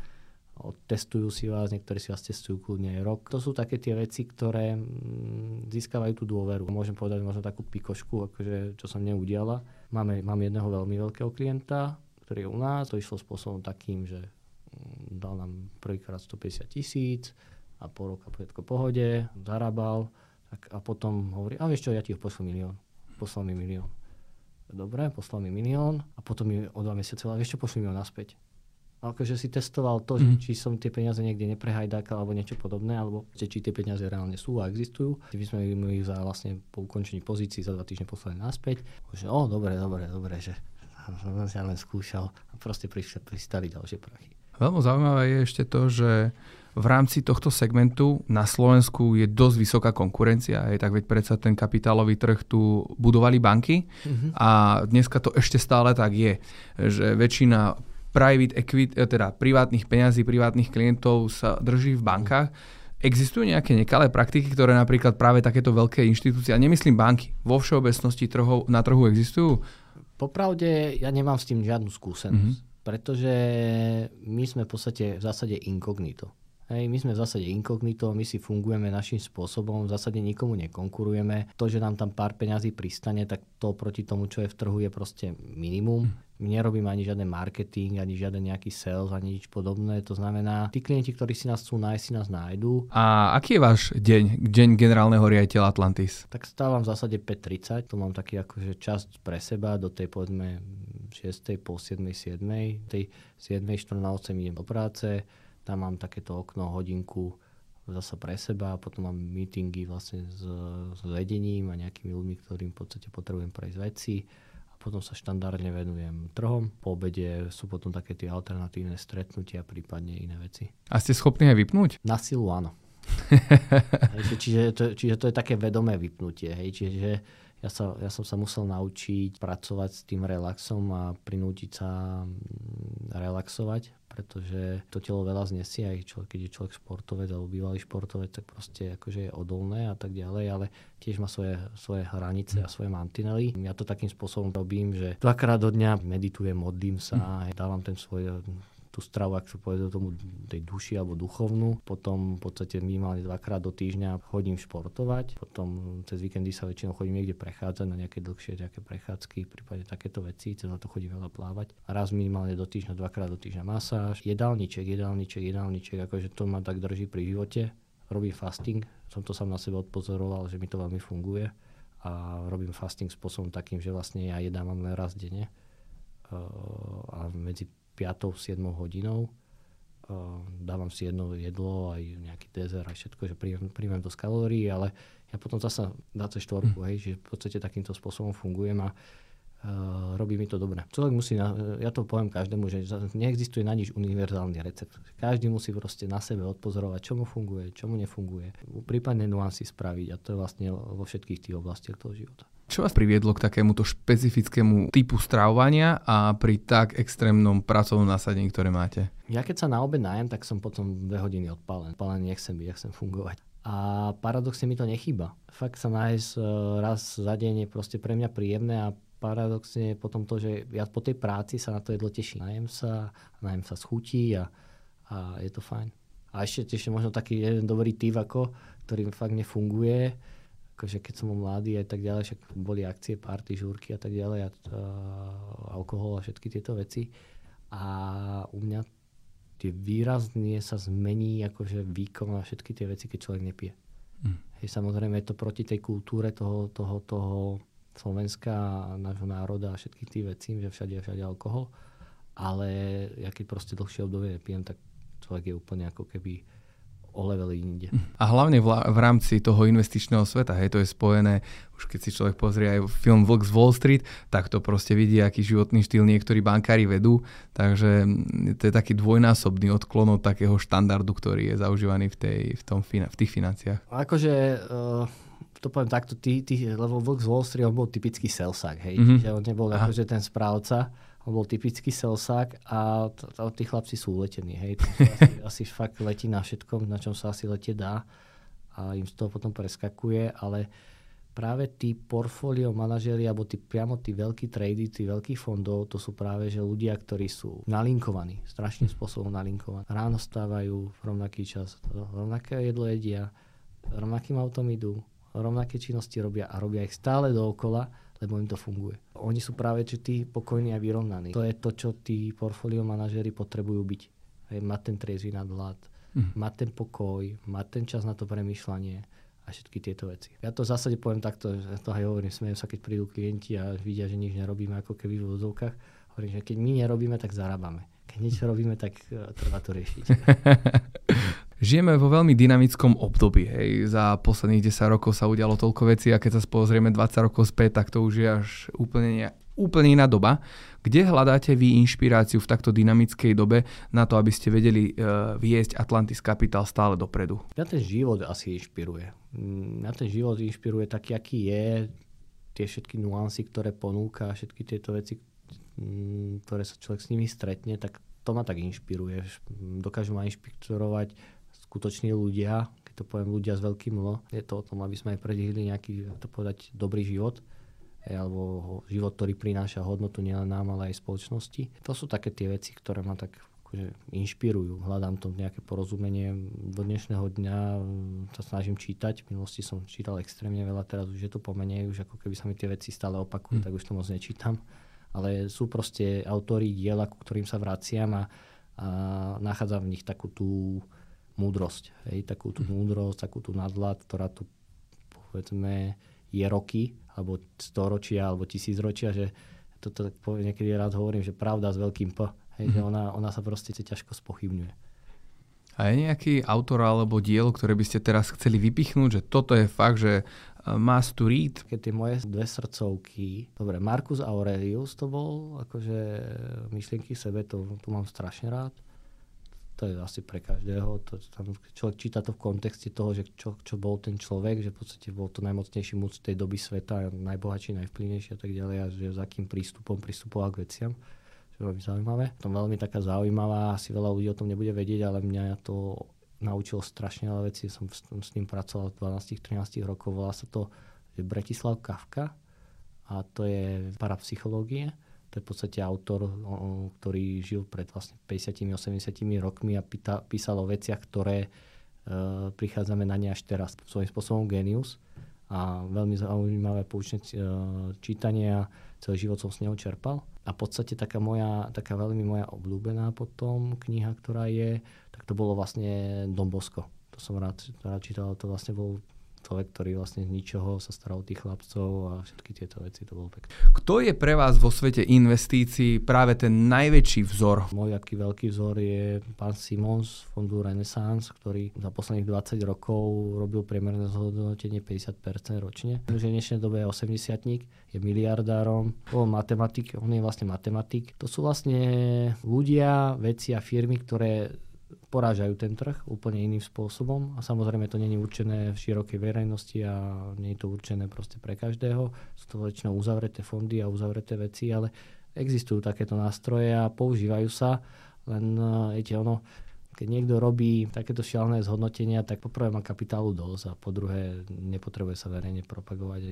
testujú si vás, niektorí si vás testujú kľudne aj rok. To sú také tie veci, ktoré mm, získavajú tú dôveru. Môžem povedať možno takú pikošku, akože, čo sa mne udiala. Máme, mám jedného veľmi veľkého klienta, ktorý je u nás. To išlo spôsobom takým, že dal nám prvýkrát stopäťdesiat tisíc a pol roka všetko v pohode, zarábal tak a potom hovorí, a vieš čo, ja ti ho pošlem milión. Poslal mi milión. Dobre, poslal mi milión a potom mi o dva mesiace volal, vieš čo, pošli mi ho naspäť. A akože si testoval to, mm. či som tie peniaze niekde neprehajdákal alebo niečo podobné, alebo či tie peniaze reálne sú a existujú. My sme im ich za vlastne po ukončení pozícií za dva týždne poslali naspäť. Že o, dobre, dobre, dobre, že som sa len skúšal a proste pristali ďalšie prachy. Veľmi zaujímavé je ešte to, že v rámci tohto segmentu na Slovensku je dosť vysoká konkurencia. Je tak veď predsa ten kapitálový trh tu budovali banky mm-hmm. a dneska to ešte stále tak je, že väčšina private equity, teda privátnych peňazí, privátnych klientov sa drží v bankách. Existujú nejaké nekalé praktiky, ktoré napríklad práve takéto veľké inštitúcie, a nemyslím banky, vo všeobecnosti trhov, na trhu existujú? Popravde ja nemám s tým žiadnu skúsenosť. Mm-hmm. Pretože my sme v podstate v zásade inkognito. Hej, my sme v zásade inkognito, my si fungujeme našim spôsobom, v zásade nikomu nekonkurujeme. To, že nám tam pár peňazí pristane, tak to proti tomu, čo je v trhu, je proste minimum. My nerobíme ani žiaden marketing, ani žiaden nejaký sales, ani nič podobné. To znamená, tí klienti, ktorí si nás chcú nájsť, si nás nájdú. A aký je váš deň, deň generálneho riaditeľa Atlantis? Tak stávam v zásade päť tridsať, to mám taký akože časť pre seba, do tej povedzme šiestej, pol siedmej, siedmej. Tej siedmej, štyri na osem idem do práce, tam mám takéto okno, hodinku zasa pre seba, potom mám meetingy vlastne s, s vedením a nejakými ľuďmi, ktorým v podstate potrebujem prejsť veci. Potom sa štandardne venujem trhom. Po obede sú potom také tie alternatívne stretnutia, prípadne iné veci. A ste schopní aj vypnúť? Na silu áno. hej, čiže, to, čiže to je také vedomé vypnutie. Hej, čiže ja, sa, ja som sa musel naučiť pracovať s tým relaxom a prinútiť sa relaxovať. pretože to telo veľa znesie, aj človek, keď je človek športovec alebo bývalý športovec, tak proste akože je odolné a tak ďalej, ale tiež má svoje, svoje hranice a svoje mantinely. Ja to takým spôsobom robím, že dvakrát do dňa meditujem, modlím sa, dávam ten svoj tú stravu, ak sa povede tomu tej duši alebo duchovnú. Potom v podstate minimálne dvakrát do týždňa chodím športovať. Potom cez víkendy sa väčšinou chodím niekde prechádzať na nejaké dlhšie nejaké prechádzky, v prípade takéto veci. Cez to chodím veľa plávať. A raz minimálne do týždňa, dvakrát do týždňa masáž. Jedálniček, jedálniček, jedálniček, akože to ma tak drží pri živote. Robím fasting. Som to sám na sebe odpozoroval, že mi to veľmi funguje. A robím fasting spôsobom takým, že vlastne ja jedávam len raz denne. A medzi piatou siedmou hodinou. Uh, dávam si jedno jedlo, aj nejaký dezert, aj všetko, že príjmem, príjmem dosť kalórií, ale ja potom zasa dvadsaťštyri, hej, že v podstate takýmto spôsobom fungujem a uh, robí mi to dobre. Človek musí, na, ja to poviem každému, že neexistuje na nič univerzálny recept. Každý musí proste na sebe odpozorovať, čo mu funguje, čo mu nefunguje. Prípadne nuancy spraviť a to je vlastne vo všetkých tých oblastiach toho života. Čo vás priviedlo k takémuto špecifickému typu stravovania a pri tak extrémnom pracovnom nasadení, ktoré máte? Ja keď sa na obed najem, tak som potom dve hodiny odpálen. Odpálený nechcem byť, nechcem fungovať. A paradoxne mi to nechýba. Fakt sa nájsť raz za deň je proste pre mňa príjemné a paradoxne potom to, že ja po tej práci sa na to jedlo teším. Najem sa, najem sa schutí a, a je to fajn. A ešte, ešte možno taký jeden dobrý tip, ako, ktorý fakt nefunguje, akože keď som bol mladý a tak ďalej, však boli akcie, party, žúrky a tak ďalej, a, a alkohol a všetky tieto veci. A u mňa tie výrazne sa zmení akože výkon a všetky tie veci, keď človek nepije. Mm. Hej, samozrejme je to proti tej kultúre toho, toho, toho Slovenska, nášho národa a všetky tie veci, že všade je všade alkohol. Ale ja keď proste dlhšie obdobie nepijem, tak človek je úplne ako keby o leveli inde. A hlavne v, v rámci toho investičného sveta, hej, to je spojené, už keď si človek pozrie aj film Vlk z Wall Street, tak to proste vidí, aký životný štýl niektorí bankári vedú, takže to je taký dvojnásobný odklon od takého štandardu, ktorý je zaužívaný v, tej, v, tom, v tých financiách. Akože, uh, to poviem takto, tý, tý, lebo Vlk z Wall Street, on bol typický selsák, hej, mm-hmm. Čiže on nebol Aha. akože ten správca, on bol typický selsák a t- t- tí chlapci sú uletení, hej. asi, asi fakt letí na všetkom, na čom sa asi letieť dá a im z toho potom preskakuje, ale práve tí portfólio manažéri alebo tí, priamo tí veľkí trady, tí veľkých fondov, to sú práve že ľudia, ktorí sú nalinkovaní, strašným spôsobom nalinkovaní. Ráno stávajú v rovnaký čas, rovnaké jedlo jedia, rovnakým autom idú, rovnaké činnosti robia a robia ich stále dookola, lebo im to funguje. Oni sú práve že tí pokojní a vyrovnaní. To je to, čo tí portfólio manažéri potrebujú byť. Hej, mať ten triezvy nadhľad, mm. mať ten pokoj, mať ten čas na to premýšľanie a všetky tieto veci. Ja to v zásade poviem takto, že to aj hovorím, smejem sa, keď prídu klienti a vidia, že nič nerobíme ako keby v vozovkách. Hovorím, že keď my nerobíme, tak zarábame. Keď niečo robíme, tak uh, treba to riešiť. Žijeme vo veľmi dynamickom období. Hej. Za posledných desať rokov sa udialo toľko vecí a keď sa pozrieme dvadsať rokov späť, tak to už je až úplne, úplne iná doba. Kde hľadáte vy inšpiráciu v takto dynamickej dobe na to, aby ste vedeli uh, viesť Atlantis Capital stále dopredu? Mňa ten život asi inšpiruje. Mňa ten život inšpiruje taký, aký je. Tie všetky nuancy, ktoré ponúka, všetky tieto veci, ktoré sa človek s nimi stretne, tak to ma tak inšpiruje. Dokážu ma inšpirovať skutoční ľudia, keď to poviem ľudia s veľkým L. Je to o tom, aby sme aj predihli nejaký, to povedať, dobrý život, alebo život, ktorý prináša hodnotu nielen nám, ale aj spoločnosti. To sú také tie veci, ktoré ma tak akože inšpirujú. Hľadám to nejaké porozumenie. Do dnešného dňa sa snažím čítať. V minulosti som čítal extrémne veľa, teraz už je to pomenej, už ako keby sa mi tie veci stále opakujú, hmm. tak už to moc nečítam. Ale sú proste autori diela, ku ktorým sa vraciam a, a nachádzam v nich takú tú múdrosť. Hej, takú tú múdrosť, takú tú nadhľad, ktorá tu povedzme je roky, alebo storočia, alebo tisícročia, že toto niekedy rád hovorím, že pravda s veľkým P. Hej, mm-hmm. že ona, ona sa proste ťažko spochybňuje. A je nejaký autor alebo dielo, ktoré by ste teraz chceli vypichnúť, že toto je fakt, že must to read? Keď tie moje dve srdcovky, dobre, Marcus Aurelius to bol, akože myšlienky sebe, to, to mám strašne rád. To je asi pre každého. To, tam človek číta to v kontexte toho, že čo, čo bol ten človek, že v podstate bol to najmocnejší muž tej doby sveta, najbohatší, najvplyvnejší a tak ďalej, a že s akým prístupom pristupoval k veciam. čo je veľmi zaujímavé. To je veľmi taká zaujímavá, asi veľa ľudí o tom nebude vedieť, ale mňa to naučilo strašne veľa vecí. Som s tým pracoval v dvanásť trinásť rokov. Volá sa to Bretislav Kafka a to je parapsychológie. To je v podstate autor, ktorý žil pred vlastne päťdesiat osemdesiat rokmi a pýta, písal o veciach, ktoré e, prichádzame na ne až teraz. Svojím spôsobom génius a veľmi zaujímavé poučné čítanie a celý život som z neho čerpal. A v podstate taká moja, taká veľmi moja obľúbená potom kniha, ktorá je, tak to bolo vlastne Don Bosco. To som rád, rád čítal, to vlastne bol človek, ktorý vlastne z ničoho sa staral o tých chlapcov a všetky tieto veci, to bolo pekné. Kto je pre vás vo svete investícií práve ten najväčší vzor? Môj aký veľký vzor je pán Simons z fondu Renaissance, ktorý za posledných dvadsať rokov robil priemerné zhodnotenie päťdesiat percent ročne. Už v dnešnej dobe je osemdesiatnik, je miliardárom, bol matematik, on je vlastne matematik. To sú vlastne ľudia, veci a firmy, ktoré porážajú ten trh úplne iným spôsobom a samozrejme to nie je určené v širokej verejnosti a nie je to určené proste pre každého. Sú to väčšinou uzavreté fondy a uzavreté veci, ale existujú takéto nástroje a používajú sa, len viete ono, keď niekto robí takéto šialené zhodnotenia, tak poprvé má kapitálu dosť a po druhé nepotrebuje sa verejne propagovať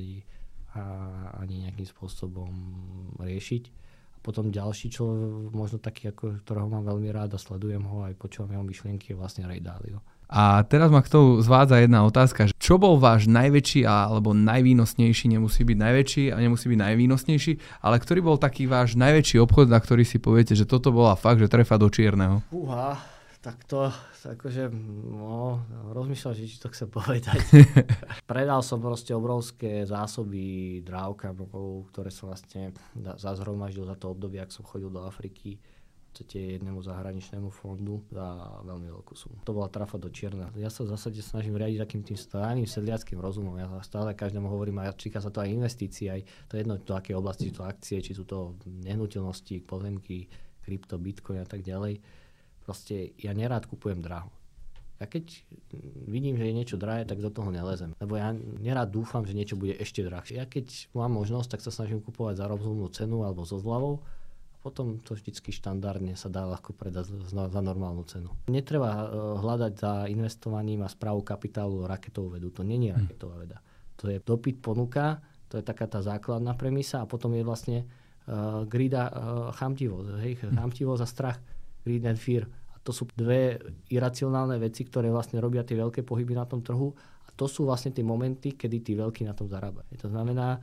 a ani nejakým spôsobom riešiť. Potom ďalší, čo možno taký, ako, ktorého mám veľmi rád a sledujem ho aj počúvam jeho myšlienky, je vlastne Ray Dalio. A teraz ma k tomu zvádza jedna otázka. Čo bol váš najväčší alebo najvýnosnejší, nemusí byť najväčší a nemusí byť najvýnosnejší, ale ktorý bol taký váš najväčší obchod, na ktorý si poviete, že toto bola fakt, že trefa do čierneho? Fúha, tak to, akože, no, rozmýšľam, že či to chcem povedať. Predal som proste obrovské zásoby drávkamov, ktoré som vlastne zazhromaždil za to obdobie, ak som chodil do Afriky, v podstate jednému zahraničnému fondu za veľmi veľkú sumu. To bola trafa do čierna. Ja sa v zásade snažím riadiť takým tým starým sedliackým rozumom. Ja stále každému hovorím, a číka sa to aj investície, aj to jedno, do akej oblasti sú to akcie, či sú to nehnuteľnosti, pozemky, krypto, bitcoin a tak ďalej. Proste ja nerád kupujem draho. Ja keď vidím, že je niečo drahé, tak do toho nelezem. Lebo ja nerád dúfam, že niečo bude ešte drahšie. Ja keď mám možnosť, tak sa snažím kupovať za rozumnú cenu alebo so zľavou. Potom to vždycky štandardne sa dá ľahko predať za normálnu cenu. Netreba hľadať za investovaním a správou kapitálu raketovú vedu. To nie je raketová veda. To je dopyt, ponuka, to je taká tá základná premisa a potom je vlastne uh, greed a uh, chamtivosť. Hej, chamtivosť a strach. Greed and fear. A to sú dve iracionálne veci, ktoré vlastne robia tie veľké pohyby na tom trhu a to sú vlastne tie momenty, kedy tí veľkí na tom zarábajú. To znamená,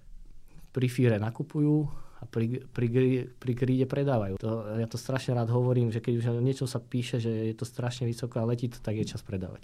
pri feare nakupujú a pri, pri, pri greede predávajú. To, ja to strašne rád hovorím, že keď už niečo sa píše, že je to strašne vysoko a letí to, tak je čas predávať.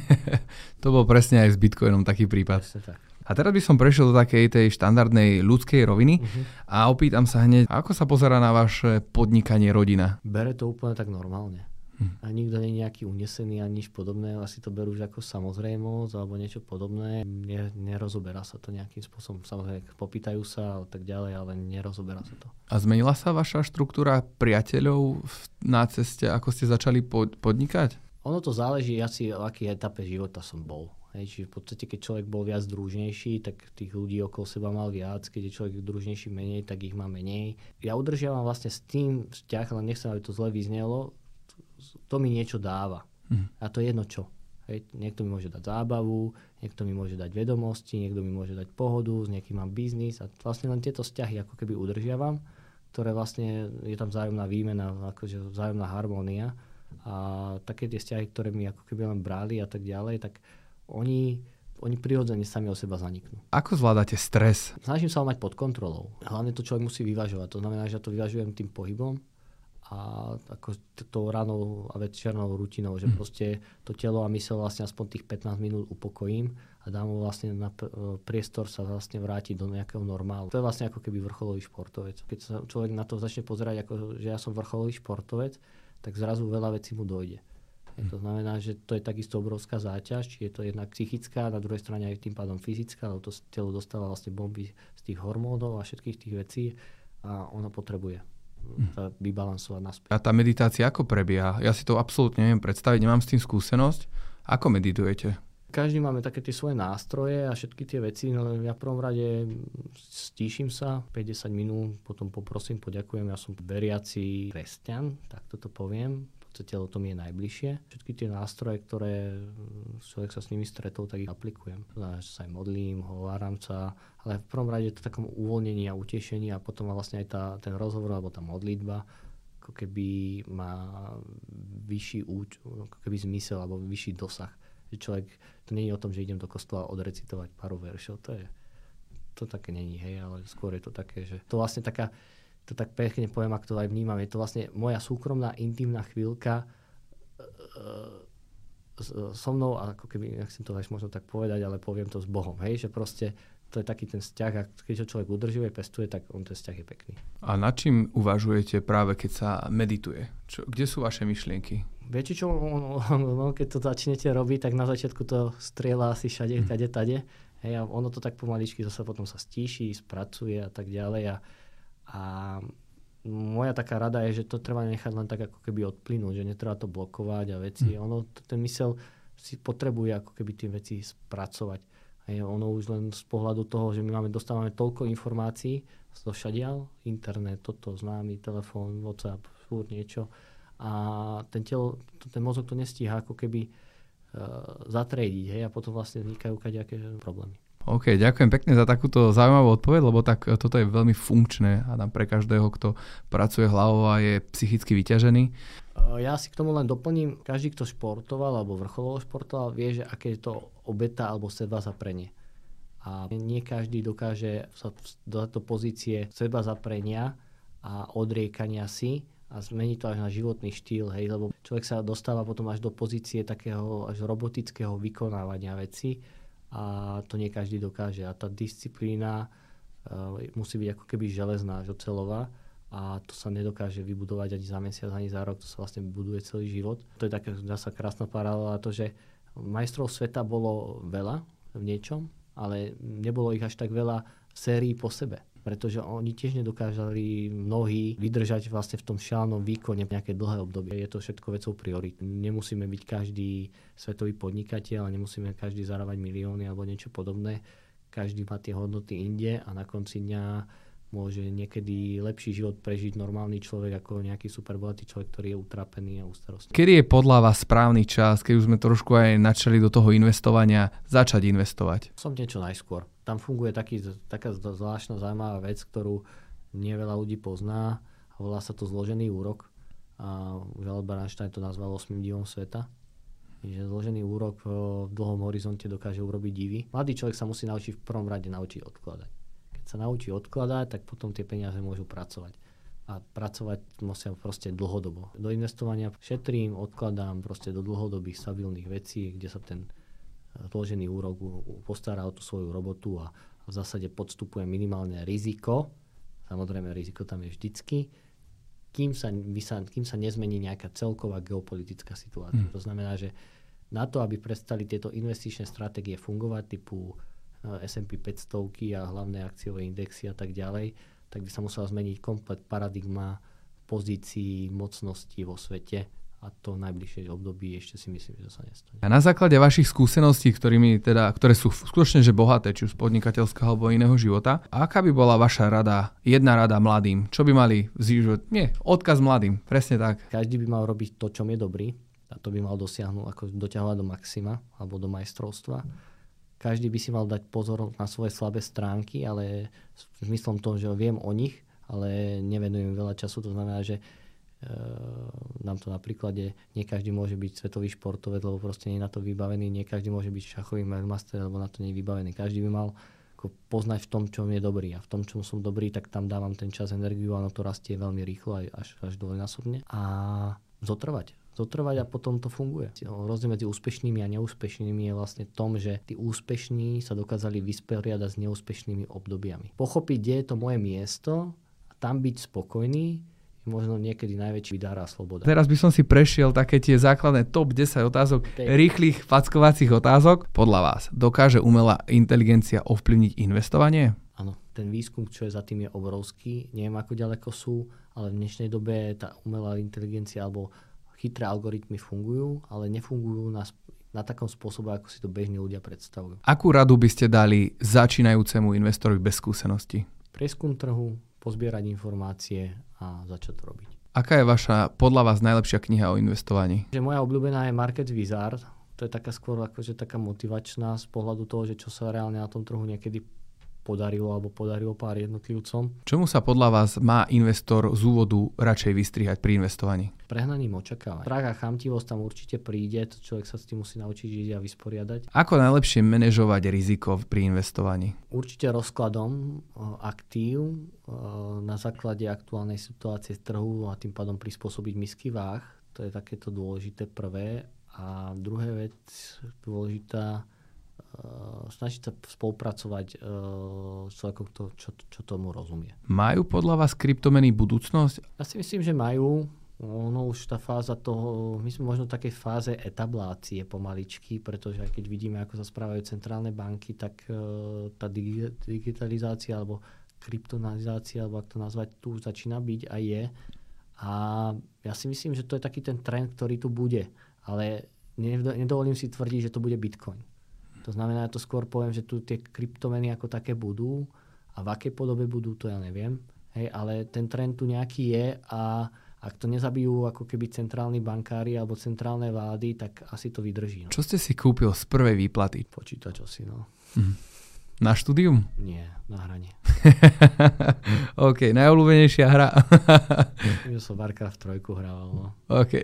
To bol presne aj s Bitcoinom taký prípad. Presne tak. A teraz by som prešiel do takej tej štandardnej ľudskej roviny uh-huh. a opýtam sa hneď, ako sa pozerá na vaše podnikanie rodina? Bere to úplne tak normálne. Uh-huh. A nikto nie je nejaký unesený ani nič podobné, asi to berú už ako samozrejmosť alebo niečo podobné. Ne, nerozoberá sa to nejakým spôsobom. Samozrejme, popýtajú sa a tak ďalej, ale nerozoberá sa to. A zmenila sa vaša štruktúra priateľov na ceste, ako ste začali pod, podnikať? Ono to záleží asi, o akej etape života som bol. Hej, čiže v podstate, keď človek bol viac družnejší, tak tých ľudí okolo seba mal viac. Keď je človek družnejší menej, tak ich má menej. Ja udržiavam vlastne s tým vzťah, ale nechcem, aby to zle vyznelo. To mi niečo dáva. Mm. A to je jedno čo. Hej, niekto mi môže dať zábavu, niekto mi môže dať vedomosti, niekto mi môže dať pohodu, s niekým mám biznis. A vlastne len tieto vzťahy ako keby udržiavam, ktoré vlastne je tam vzájomná výmena, akože vzájomná harmónia. A také tie vzťahy, ktoré mi ako keby len brali a tak ďalej, tak Oni, oni prirodzene sami o seba zaniknú. Ako zvládate stres? Snažím sa ho mať pod kontrolou. Hlavne to človek musí vyvažovať. To znamená, že ja to vyvažujem tým pohybom a ako tou ranou a večernou rutinou, že proste to telo a myseľ vlastne aspoň tých pätnásť minút upokojím a dám mu vlastne na priestor sa vlastne vrátiť do nejakého normálu. To je vlastne ako keby vrcholový športovec. Keď sa človek na to začne pozerať, ako, že ja som vrcholový športovec, tak zrazu veľa vecí mu dojde. To znamená, že to je takisto obrovská záťaž, či je to jednak psychická, na druhej strane aj tým pádom fyzická, lebo to telo dostáva vlastne bomby z tých hormónov a všetkých tých vecí a ono potrebuje sa vybalansovať naspäť. A tá meditácia ako prebieha? Ja si to absolútne neviem predstaviť, nemám s tým skúsenosť. Ako meditujete? Každý máme také tie svoje nástroje a všetky tie veci, no ja v prvom rade stíšim sa päťdesiat minút, potom poprosím, poďakujem, ja som veriaci kresťan, tak toto poviem, v podstate to mi je najbližšie. Všetky tie nástroje, ktoré človek sa s nimi stretol, tak ich aplikujem. Znamená, že sa aj modlím, hováram sa, ale v prvom rade je to takom uvoľnení a utešení a potom vlastne aj tá, ten rozhovor alebo tá modlitba ako keby má vyšší úč, ako keby zmysel alebo vyšší dosah. Že človek, to nie je o tom, že idem do kostola odrecitovať pár veršov, to je, to také není, hej, ale skôr je to také, že to vlastne taká, to tak pekne poviem, ak to aj vnímam, je to vlastne moja súkromná, intimná chvíľka e, so mnou, a ako keby, nechcem to až možno tak povedať, ale poviem to s Bohom, hej, že proste to je taký ten vzťah, a keď ho človek udržuje, pestuje, tak on ten vzťah je pekný. A nad čím uvažujete práve, keď sa medituje? Čo, kde sú vaše myšlienky? Viete čo, no, keď to začnete robiť, tak na začiatku to strieľa asi všade, mm. kade, tade. Hej, a ono to tak pomaličky zase potom sa stíši, spracuje a tak ďalej. A, a moja taká rada je, že to treba nechať len tak ako keby odplynúť, že netreba to blokovať a veci. Mm. Ono, ten mysel si potrebuje ako keby tie veci spracovať. Hej, ono už len z pohľadu toho, že my máme, dostávame toľko informácií zo všadiaľ, internet, toto, známy, telefón, WhatsApp, furt niečo. A ten telo, ten mozog to nestíha ako keby uh, zatriediť, hej, a potom vlastne vznikajú kadejaké problémy. OK, ďakujem pekne za takúto zaujímavú odpoveď, lebo tak toto je veľmi funkčné a pre každého, kto pracuje hlavou a je psychicky vyťažený. Ja si k tomu len doplním, každý, kto športoval alebo vrcholovo športoval, vie, že aké je to obeta alebo seba zaprenie. A nie každý dokáže sa do tejto pozície seba zaprenia a odriekania si a zmeniť to až na životný štýl, hej, lebo človek sa dostáva potom až do pozície takého až robotického vykonávania vecí a to nie každý dokáže. A tá disciplína uh, musí byť ako keby železná, žocelová a to sa nedokáže vybudovať ani za mesiac, ani za rok, to sa vlastne buduje celý život. To je taká zasa krásna paralela, to, že majstrov sveta bolo veľa v niečom, ale nebolo ich až tak veľa sérií po sebe. Pretože oni tiež nedokážali mnohí vydržať vlastne v tom šialenom výkone nejaké dlhé obdobie. Je to všetko vecou priorit. Nemusíme byť každý svetový podnikateľ, nemusíme každý zarábať milióny alebo niečo podobné. Každý má tie hodnoty inde a na konci dňa môže niekedy lepší život prežiť normálny človek ako nejaký superbohatý človek, ktorý je utrápený a ústarostný. Kedy je podľa vás správny čas, keď už sme trošku aj načali do toho investovania, začať investovať? Som niečo najskôr. Tam funguje taký, taká zvláštna zaujímavá vec, ktorú nie veľa ľudí pozná a volá sa to zložený úrok. A už Albert Einstein to nazval osmým divom sveta. Že zložený úrok v dlhom horizonte dokáže urobiť divy. Mladý človek sa musí naučiť v prvom rade naučiť odkladať. Keď sa naučí odkladať, tak potom tie peniaze môžu pracovať. A pracovať musia proste dlhodobo. Do investovania šetrím, odkladám proste do dlhodobých stabilných vecí, kde sa ten zložený úrok postará o tú svoju robotu a v zásade podstupuje minimálne riziko. Samozrejme, riziko tam je vždycky, kým sa, kým sa nezmení nejaká celková geopolitická situácia. Hmm. To znamená, že na to, aby prestali tieto investičné stratégie fungovať, typu es and pí päťsto a hlavné akciové indexy a tak ďalej, tak by sa musela zmeniť komplet paradigma pozícií mocnosti vo svete a to v najbližšej období ešte si myslím, že sa nestane. A na základe vašich skúseností, ktorými teda, ktoré sú skutočne že bohaté, či už z podnikateľského alebo iného života, aká by bola vaša rada, jedna rada mladým? Čo by mali zížovať? Nie, odkaz mladým, presne tak. Každý by mal robiť to, čo je dobrý a to by mal dosiahnuť, ako doťahovať do maxima alebo do majstrovstva. Každý by si mal dať pozor na svoje slabé stránky, ale v zmyslom toho, že viem o nich, ale nevenujem veľa času. To znamená, že e, nám to na príklade, nie každý môže byť svetový športovec, lebo proste nie je na to vybavený, nie každý môže byť šachový master, lebo na to nie je vybavený. Každý by mal ako poznať v tom, čom je dobrý. A v tom, čom som dobrý, tak tam dávam ten čas, energiu a ono to rastie veľmi rýchlo, až, až dvojnásobne. A zotrvať. zotrvať a potom to funguje. Rozdiel medzi úspešnými a neúspešnými je vlastne v tom, že tí úspešní sa dokázali vysporiadať s neúspešnými obdobiami. Pochopiť, kde je to moje miesto a tam byť spokojný je možno niekedy najväčší dar a sloboda. Teraz by som si prešiel také tie základné top desať otázok, Tej. rýchlych fackovacích otázok. Podľa vás dokáže umelá inteligencia ovplyvniť investovanie? Áno, ten výskum, čo je za tým, je obrovský. Neviem, ako ďaleko sú, ale v dnešnej dobe tá umelá inteligencia alebo chytré algoritmy fungujú, ale nefungujú na na takom spôsobe, ako si to bežní ľudia predstavujú. Akú radu by ste dali začínajúcemu investorovi bez skúsenosti? Prieskum trhu, pozbierať informácie a začať to robiť. Aká je vaša, podľa vás, najlepšia kniha o investovaní? Že moja obľúbená je Market Wizard. To je taká skôr akože taká motivačná z pohľadu toho, že čo sa reálne na tom trhu niekedy podarilo alebo podarilo pár jednotlivcom. Čomu sa podľa vás má investor z úvodu radšej vystrihať pri investovaní? Prehnaním očakávať. Strach a chamtivosť tam určite príde, to človek sa s tým musí naučiť žiť a vysporiadať. Ako najlepšie manažovať riziko pri investovaní? Určite rozkladom aktív na základe aktuálnej situácie trhu a tým pádom prispôsobiť misky váh. To je takéto dôležité prvé. A druhá vec dôležitá, snažiť sa spolupracovať uh, s človekom, kto, čo, čo tomu rozumie. Majú podľa vás kryptomeny budúcnosť? Ja si myslím, že majú. Ono už tá fáza toho, my sme možno v takej fáze etablácie pomaličky, pretože aj keď vidíme, ako sa správajú centrálne banky, tak uh, tá digi- digitalizácia alebo kryptonizácia, alebo ak to nazvať, tu už začína byť a je. A ja si myslím, že to je taký ten trend, ktorý tu bude. Ale nedovolím si tvrdiť, že to bude Bitcoin. To znamená, to skôr poviem, že tu tie kryptomeny ako také budú a v akej podobe budú, to ja neviem. Hej, ale ten trend tu nejaký je a ak to nezabijú ako keby centrálni bankári alebo centrálne vlády, tak asi to vydrží. No. Čo ste si kúpil z prvej výplaty? Počítač asi, no. Hm. Na štúdium? Nie, na hranie. OK, najobľúbenejšia hra? Ja som Warcraft tri hrával, no. OK.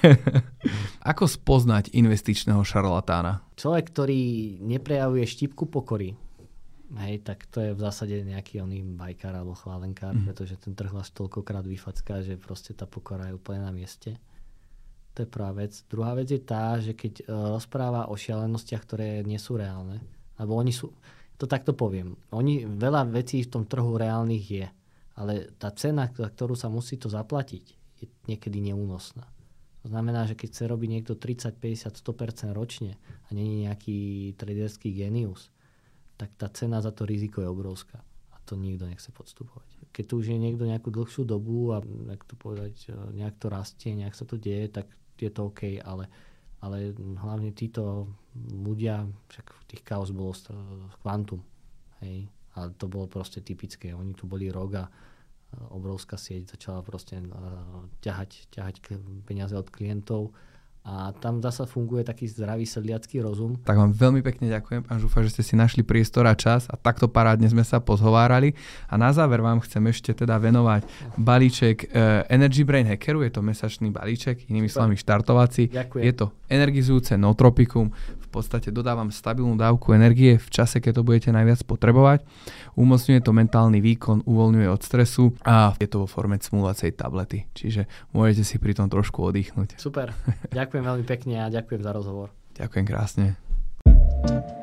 Ako spoznať investičného šarlatána? Človek, ktorý neprejavuje štipku pokory, hej, tak to je v zásade nejaký oný bajkár alebo chválenkár, mm. pretože ten trh vás toľkokrát vyfacká, že proste tá pokora je úplne na mieste. To je prvá vec. Druhá vec je tá, že keď uh, rozpráva o šialenostiach, ktoré nie sú reálne, alebo oni sú, to takto poviem, oni, veľa vecí v tom trhu reálnych je, ale tá cena, ktorú sa musí to zaplatiť, je niekedy neúnosná. To znamená, že keď chce robiť niekto tridsať, päťdesiat, sto percent ročne a nie je nejaký traderský genius, tak tá cena za to riziko je obrovská. A to nikto nechce podstupovať. Keď tu už je niekto nejakú dlhšiu dobu a jak to povedať, nejak to rastie, nejak sa to deje, tak je to OK, ale, ale hlavne títo ľudia, však tých chaos bolo kvantum. Hej? Ale to bolo proste typické. Oni tu boli rok a obrovská sieť začala proste uh, ťahať, ťahať peniaze od klientov a tam zasa funguje taký zdravý sedliacky rozum. Tak vám veľmi pekne ďakujem, pán Žufa, že ste si našli priestor a čas a takto parádne sme sa pozhovárali a na záver vám chcem ešte teda venovať balíček uh, Energy Brain Hackeru, je to mesačný balíček, inými slovami štartovací. Ďakujem. Je to energizujúce nootropikum, v podstate dodávam stabilnú dávku energie v čase, keď to budete najviac potrebovať. Umocňuje to mentálny výkon, uvoľňuje od stresu a je to vo forme cmúľacej tablety. Čiže môžete si pri tom trošku oddychnúť. Super. Ďakujem veľmi pekne a ďakujem za rozhovor. Ďakujem krásne.